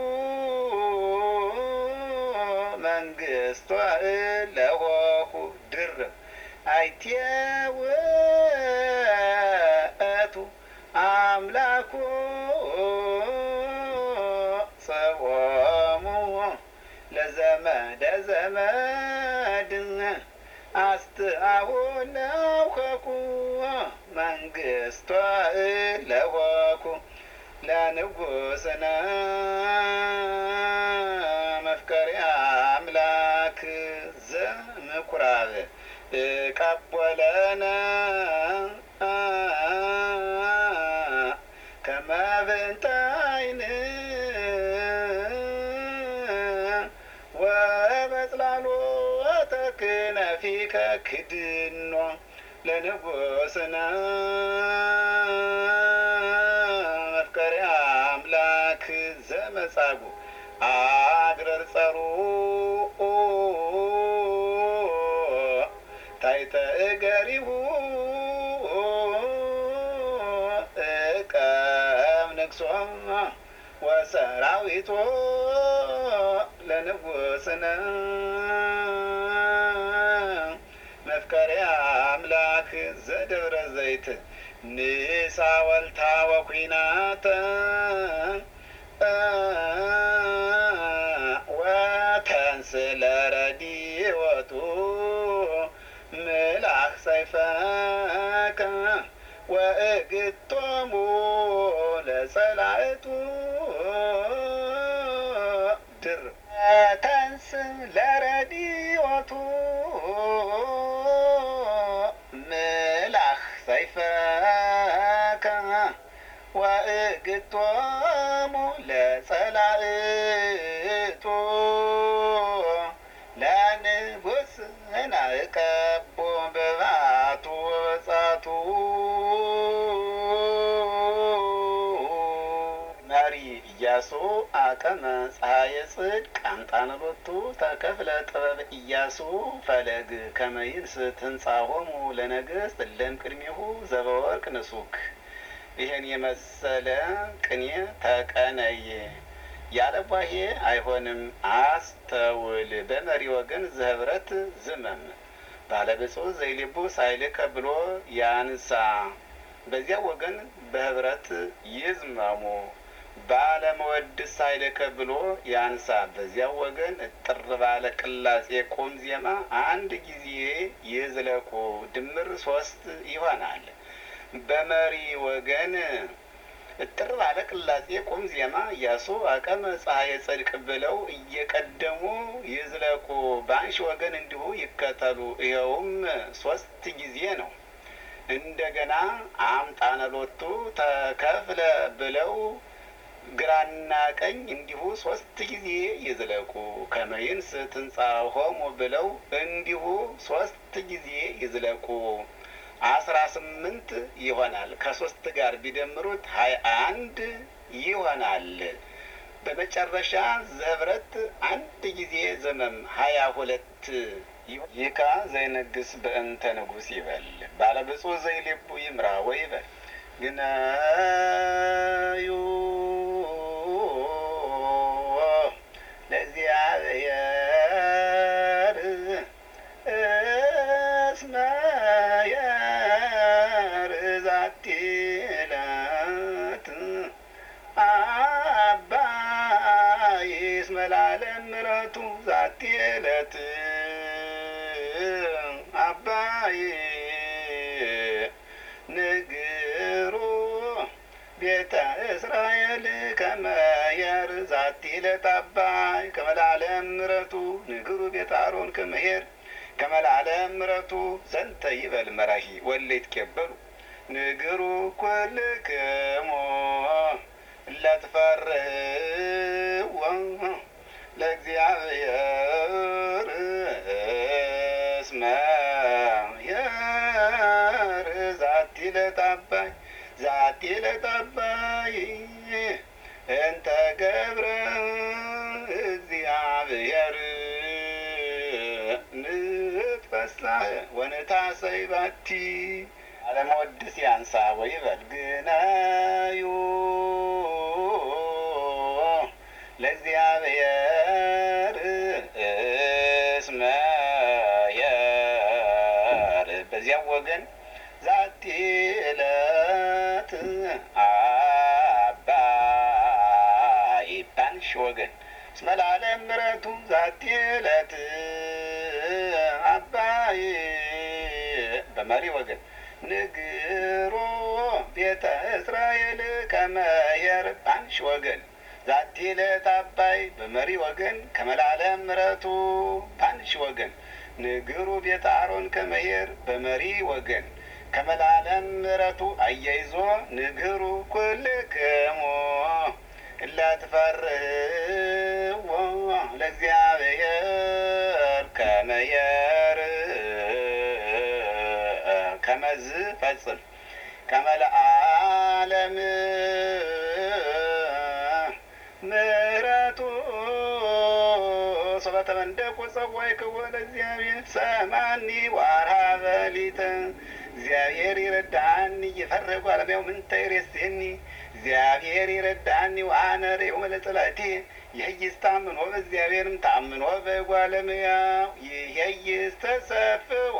መንግሥቷ ለሆኩ ድር አይቴ ውእቱ አምላኩ ጽኦሙ ለዘመደ ዘመድ አስትአሁ ለኮኩ መንግሥቷ ለሆኩ ለንጉሥነ መፍቀሬ አምላክ ዘምኵራብ ቀበለነ ከመ በእንተ አይን ወበጽላሎተ ክነፊከ ክድኖ ለንጉሥነ መፍቀሬ አምላክ ዘመጻጉዕ አግረር ጸሩ ታይተ ነግሶ ወሰራዊቶ ለንጉሥነ መፍቀሪያ አምላክ ዘደብረ ዘይት ንሳ ወልታ ወኩናተ ወተንስ ለረዲወቱ ምላክ ሰይፈከ ወእግቶሙ ለጸላእቱ ድር ተንስ ለረዲወቱ ምላክ ሰይፈከ ወእግቶሙ ለጸላእቱ ለንጉሥ ናእቀቦ በባቱ ወበጻቱ መሪ ኢያሱ አቀመ ፀሐየ ጽድቅ አምጣነሎቱ ተከፍለ ጥበብ ኢያሱ ፈለግ ከመይንስ ትንጻሆሙ ለነገሥት እለም ቅድሜሁ ዘበወርቅ ንሱክ። ይህን የመሰለ ቅኔ ተቀነየ ያለ ቧሄ አይሆንም አስተውል። በመሪ ወገን ዘህብረት ዝመም ባለብፁዕ ዘይልቡ ሳይልከ ብሎ ያንሳ። በዚያ ወገን በህብረት ይዝመሙ ባለመወድስ ሳይልከ ብሎ ያንሳ። በዚያ ወገን እጥር ባለ ቅላጼ ቁም ዜማ አንድ ጊዜ ይዝለቁ። ድምር ሶስት ይሆናል። በመሪ ወገን እጥር ባለ ቅላጼ ቁም ዜማ ኢያሱ አቀመ ፀሐየ ጽድቅ ብለው እየቀደሙ ይዝለቁ። በአንሺ ወገን እንዲሁ ይከተሉ። ይኸውም ሶስት ጊዜ ነው። እንደገና አምጣነሎቱ ተከፍለ ብለው ግራና ቀኝ እንዲሁ ሶስት ጊዜ ይዝለቁ። ከመይንስ ትንጻሆሙ ብለው እንዲሁ ሶስት ጊዜ ይዝለቁ። አስራ ስምንት ይሆናል። ከሶስት ጋር ቢደምሩት ሀያ አንድ ይሆናል። በመጨረሻ ዘህብረት አንድ ጊዜ ዘመም ሀያ ሁለት ይካ ዘይነግስ በእንተ ንጉሥ ይበል ባለብፁዕ ዘይልቡ ይምራ ወይበል ግናዩ ለእግዚአብሔር እስመ የርዛቲ ዕለት አባይ እስመ ለዓለም ምሕረቱ ዛቲ ዕለት አባይ ንግሩ ቤተ እስራኤል ከመ የርዛቲ ዕለት አባይ ከመ ለዓለም ምሕረቱ ንግሩ ቤተ አሮን ከመ ኄር ከመ ለዓለም ምሕረቱ ዘንተ ይበል መራሂ ወለ ይትቀበሉ ንግሩ ኩልክሙ ለትፈርህዎ ለእግዚአብሔር እስመ የርዛቲ ዕለት አባይ ዛቲ ዕለት አባይ እንተ ገብረ እግዚአብሔር ንትፈሳህ ወንታሰይ ባቲ አለመወድስ ያንሳ ወይበል ግናዩ ለእግዚአብሔር እስመ የር በዚያ ወገን ዛቲ ዕለት አባይ ባንሽ ወገን እስመ ለዓለም ምሕረቱ ዛቲ ዕለት አባይ በመሪ ወገን ንግሮ ቤተ እስራኤል ከመ ኄር ባንሽ ወገን ዛቲ ዕለት አባይ በመሪ ወገን ከመ ለዓለም ምሕረቱ ባንሽ ወገን ንግሩ ቤተ አሮን ከመ ኄር በመሪ ወገን ከመ ለዓለም ምሕረቱ አያይዞ ንግሩ ኩልክሙ እለ ትፈርህዎ ለእግዚአብሔር ከመ ኄር ከመዝ ፈጽም ከመ ለዓለም ምሕረቱ ሶበ ተመንደቁ ጸዋዕክዎ ለእግዚአብሔር ሰማኒ ወአርኀበ ሊተ እግዚአብሔር ይረዳሃኒ እየፈረጉ አለሚያው ምንተ ይሬስየኒ እግዚአብሔር ይረዳኒ ወአነ ርእዮ ለጸላእቲ ይሄይስ ታምኖ በእግዚአብሔርም ታምኖ በጓለሙያው ይሄይስ ተሰፍዎ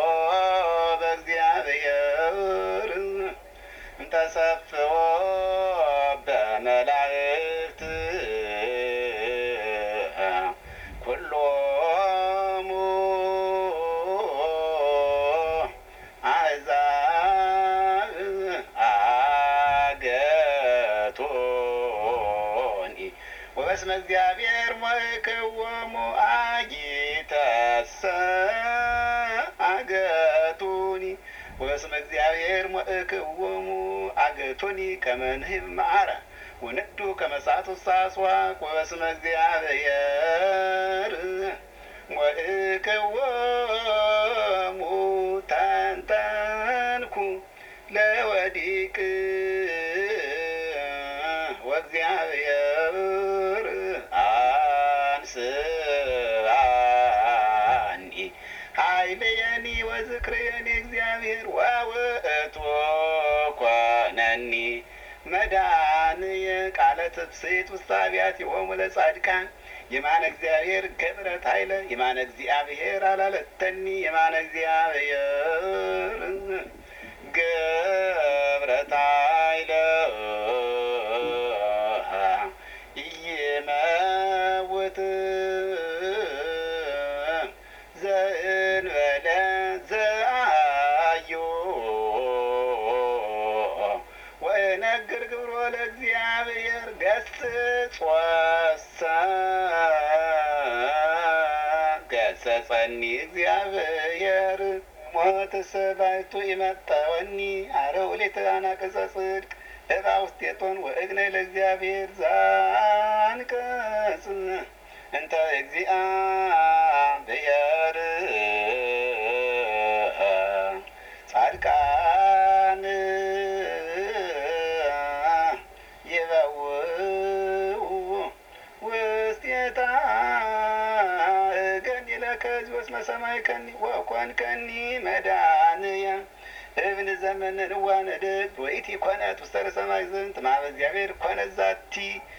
በእግዚአብሔር ተሰፍዎ በመላእክት ኩሎሙ አሕዛብ አገቶኒ ወበስመ እግዚአብሔር ሞእክዎሙ አጊተሰ አገቱኒ ወበስመ እግዚአብሔር ሞእክዎሙ አገቱኒ ከመ ንህብ መዓረ ወንዱ ከመ እሳቱ ሳስዋክ ወበስመ እግዚአብሔር ሞእክዎሙ ተንተንኩ ለወዲቅ ወእግዚአብሔር አንስአኒ ኃይልየኒ ወዝክርየኒ እግዚአብሔር ወውእቱ ኮነኒ መዳንየ ቃለ ትፍስሕት ውስተ አብያቲሆሙ ለጻድቃን የማነ እግዚአብሔር ገብረት ኃይለ የማነ እግዚአብሔር አላለተኒ የማነ እግዚአብሔር ገብረት ኃይለ ኢይመውት ዘእንበለ ዘአዮ ወእነግር ግብሮ ለእግዚአብሔር ገስጾሰ ገሰጸኒ እግዚአብሔር ሞት ሰባይቱ ይመጣወኒ አረውሌተ አናቅጸ ጽድቅ እባ ውስቴቶን ወእግነይ ለእግዚአብሔር ዛንቀጽ እንተ እግዚአብሔር ጻድቃን ይበውኡ ውስቴታ እገኒ ለከ ዚወስመ ሰማይከኒ ወኮንከኒ መድኃኒየ እብን ዘመን ንዋነ ደግ ወኢቲ ኮነት ውስተ ሰማይ ዝንት ማበ እግዚአብሔር ኮነት ዛቲ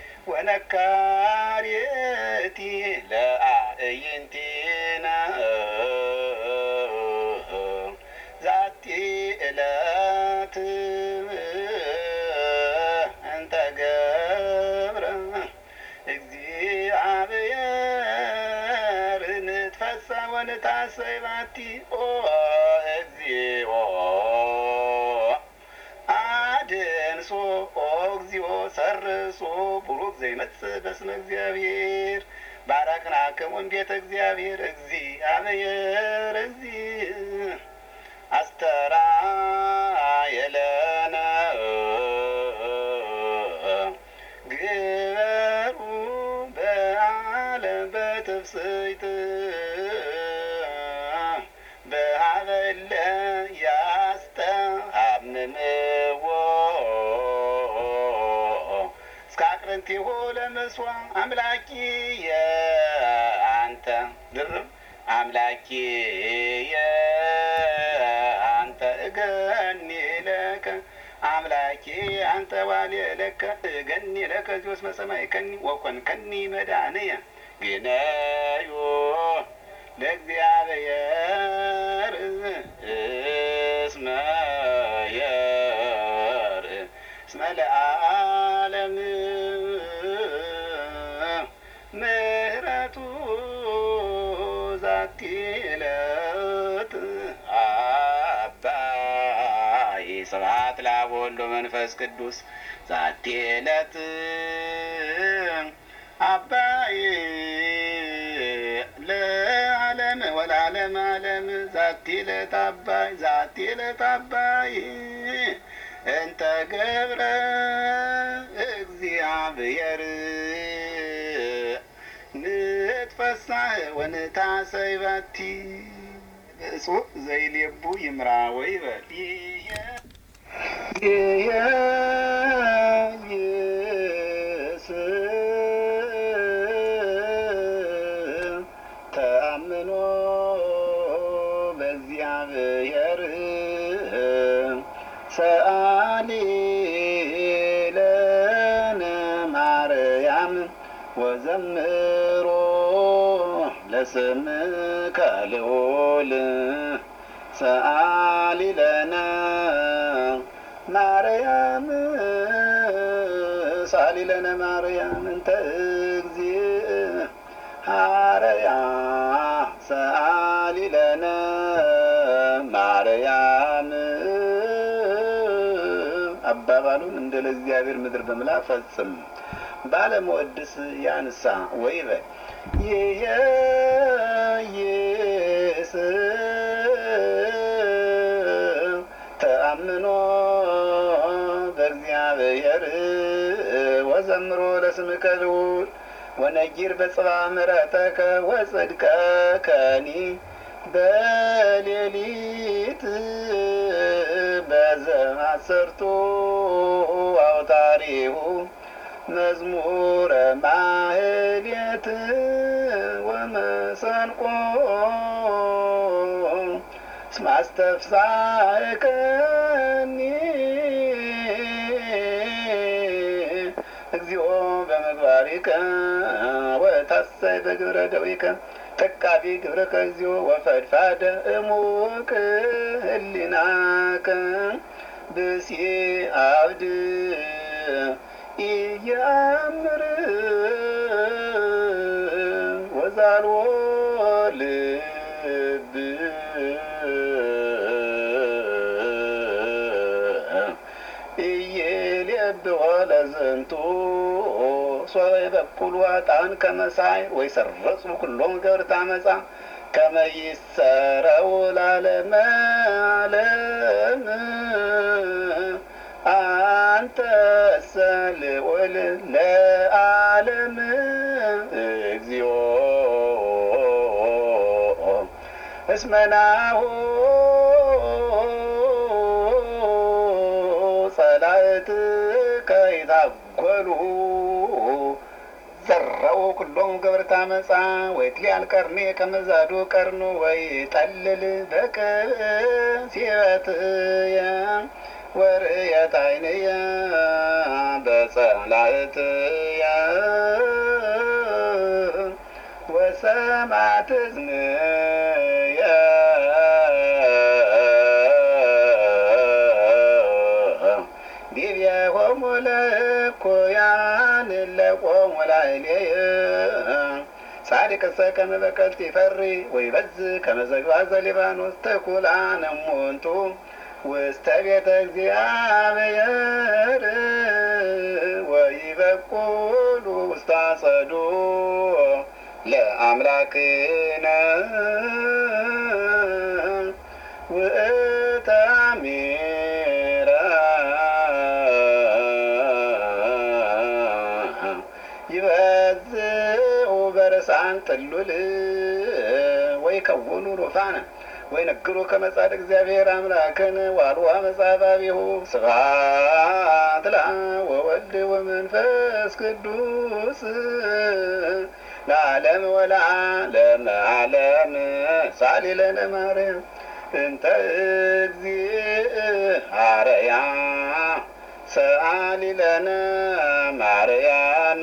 ወነካርየቲ ለአእይንቲነ ዛቲ ዕለት እንተ ገብረ እግዚአብሔር ንትፈሳ ወንታሰይ ባቲ ኦ እግዚኦ አድንሶ ኦ እግዚኦ ሰርሶ ቡሩክ ዘይመጽእ በስመ እግዚአብሔር ባረክናክሙ እምቤተ እግዚአብሔር እግዚአብሔር እግዚ አስተርአየለነ ግበሩ በዓለም በትፍስሕት በሀበለ ያስተሃምምዎ እስከ አቅርንቲሁ ለምስዋ አምላኪየ አንተ ድርብ አምላኪየ አንተ እገኒ ለከ አምላኪ አንተ ዋልየ ለከ እገኒ ለከ ዚወስመ ሰማይከኒ ወኮንከኒ መድኃኒየ ግነዩ ለእግዚአብሔር እስመ የርእ እስመ ለዓለም ምሕረቱ ዛቲ ዕለት አባይ ስብሐት ለአብ ወወልድ ወመንፈስ ቅዱስ ዛቲ ዕለት አባይ ለዓለም ወለዓለም ዓለም ዛቲ ዕለት አባይ ዛቲ ዕለት አባይ እንተ ገብረ እግዚአብሔር ንትፈሳህ ወንታሰይ ባቲ ብእጹእ ዘይሌቡ ይምራ ወይበል ተአምኖ በእግዚአብሔር ሰአሊ ለስምከ ልዑል ሰአሊ ለነ ማርያም ሰአሊ ለነ ማርያም እንተ እግዚእ ሐረያ ሰአሊ ለነ ማርያም አባባሉን እንደ ለእግዚአብሔር ምድር በምላ ፈጽም ባለመወድስ ያንሳ ወይበል ይየይስ ተአምኖ በእግዚአብሔር ወዘምሮ ለስምከ ልዑል ወነጊር በጽባ ምሕረተከ ወጽድቀከኒ በሌሊት በዘአሰርቱ አውታሪሁ መዝሙረ ማህሌት ወመሰንቆ እስመ አስተፍስሐከኒ እግዚኦ በምግባሪከ ወታሰይ በግብረ ደዊከ ተቃቢ ግብረከ እግዚኦ ወፈድፋደ እሙቅ ህሊናከ ብእሲ አብድ ኢየአምር ወዛልዎ ልብ ኢይሌብዎ ለዝንቱ ሶበ ይበቁሉ ኃጥአን ከመ ሳዕር ወይሰርጹ ኩሎሙ ገበርተ ዓመፃ ከመ ይሰረው ለዓለመ ዓለም አንተሰ ልዑል ለዓለም እግዚኦ እስመ ናሁ ጸላእትከ ይታጐሉ ዘረው ኩሎሙ ገበርተ ዓመፃ ወይትሊአል ቀርኔ ከመ ዛዱ ቀርኑ ወይጠልል በቅጽበትየ ወርእየት ዓይንየ በጸላእትየ ወሰምዐት እዝንየ ዲቤሆሙ ለእኩያን እለቆሙ ላዕሌየ ጻድቅሰ ከመ በቀልት ይፈሪ ወይበዝሕ ከመ ዝግባ ዘሊባኖስ ተኩላነ እሙንቱ ውስተ ቤተ እግዚአብሔር ወይበቁሉ ውስተ አጸዱ ለአምላክነ ውእተ አሚረ ይበዝሑ በርሳን ጥሉል ወይከውኑ ሩፋነ ወይነግሩ ከመ ጻድቅ እግዚአብሔር አምላክን ዋልዋ መጻባቢሁ ስብሐት ለአብ ወወልድ ወመንፈስ ቅዱስ ለዓለም ወለዓለመ ዓለም ሰአሊ ለነ ማርያም እንተ እግዚእ ሐረያ ሰአሊ ለነ ማርያም።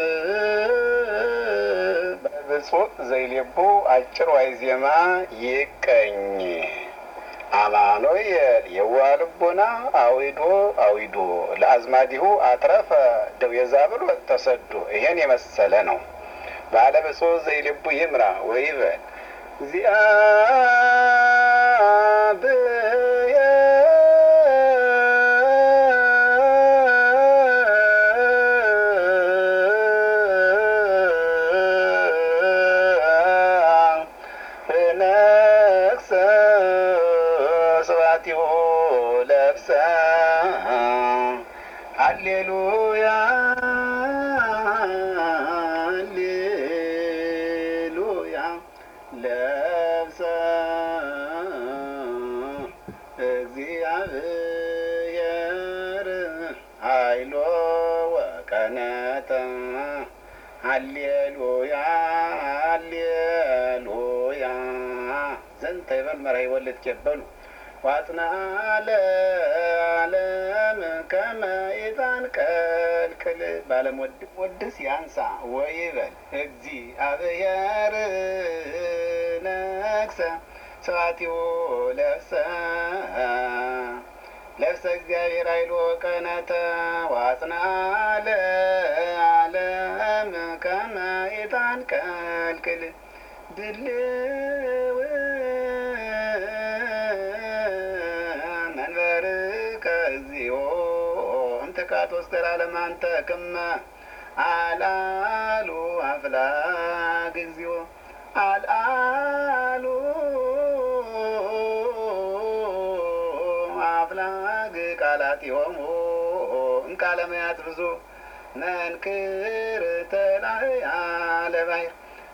ብፁዕ ዘይሌቡ አጭር ዋይ ዜማ ይቀኝ አማኑኤል የዋህ ልቡና አዊዶ አዊዶ ለአዝማዲሁ አትረፈ ደዌ ዛብሎት ተሰዶ። ይሄን የመሰለ ነው። ባለ ብፁዕ ዘይሌቡ ይምራ ወይበል እግዚአብሔር ለብሰ ሃሌሉያ ሃሌሉያ ለብሰ እግዚአብሔር ኃይሎ ወቀነተ ሃሌሉያ ሃሌሉያ ዘንተ ይበል መርሀ ወልድ ጀበሉ ዋጽንዐ ለዓለም ከመ ኢታንቀልቅል ባለሞድስ ያንሳ ወይበል እግዚአብሔር ነግሰ ሰባቲሁ ለብሰ ለብሰ እግዚአብሔር ኃይሎ ቀነተ ዋጽንዐ ለዓለም ከመ ኢታንቀልቅል ድልው መንበርከ እግዚኦ እምትካት ውስተ ለዓለም አንተ ክመ አልዓሉ አፍላግ እግዚኦ አልዓሉ አፍላግ ቃላቲሆሙ እምቃለ መያት ብዙ መንክር ተላእያ ለባሕር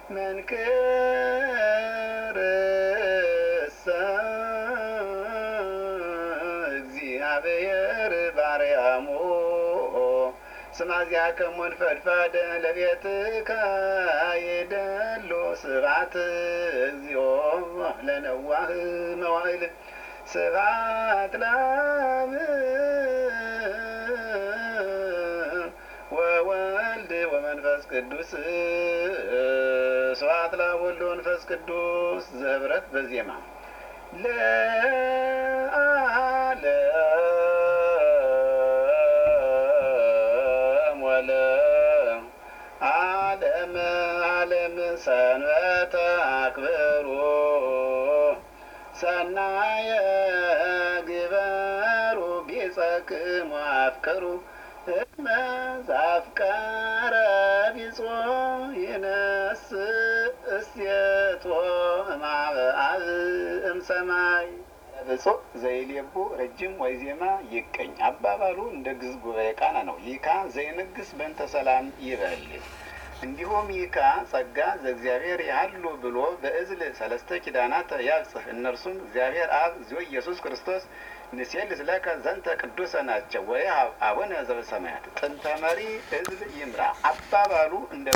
መንክርሰ እግዚአብሔር ባርያሙ ስማዚአከሙ እንፈድፋደ ለቤትከ ይደሉ ስብሐት እግዚኦ ለነዋህ መዋዕል ስብሐት ለአብ ወወልድ ወመንፈስ ቅዱስ ስብሐት ለአብ ወወልድ ወመንፈስ ቅዱስ ዘህብረት በዜማ ለዓለም ወለዓለም ዓለም ሰንበተ አክብሩ ሰናየ ግበሩ ቢጸክሙ አፍቅሩ መዛፍቀረ ቢጾ ይነስ እስየቶ እምአብ እምሰማይ ብፁዕ ዘይሌቡ ረጅም ወይ ዜማ ይቀኝ አባባሉ እንደ ግዕዝ ጉባኤ ቃና ነው። ይካ ዘይነግስ በእንተ ሰላም ይበል። እንዲሁም ይካ ጸጋ ዘእግዚአብሔር ያህሉ ብሎ በእዝል ሰለስተ ኪዳናት ያብጽሕ። እነርሱም እግዚአብሔር አብ እግዚኦ ኢየሱስ ክርስቶስ ንሴልስ ለከ ዘንተ ቅዱሰ ናቸው። ወይ አቡነ ዘበሰማያት ጥንተ መሪ እዝል ይምራ አባባሉ እንደ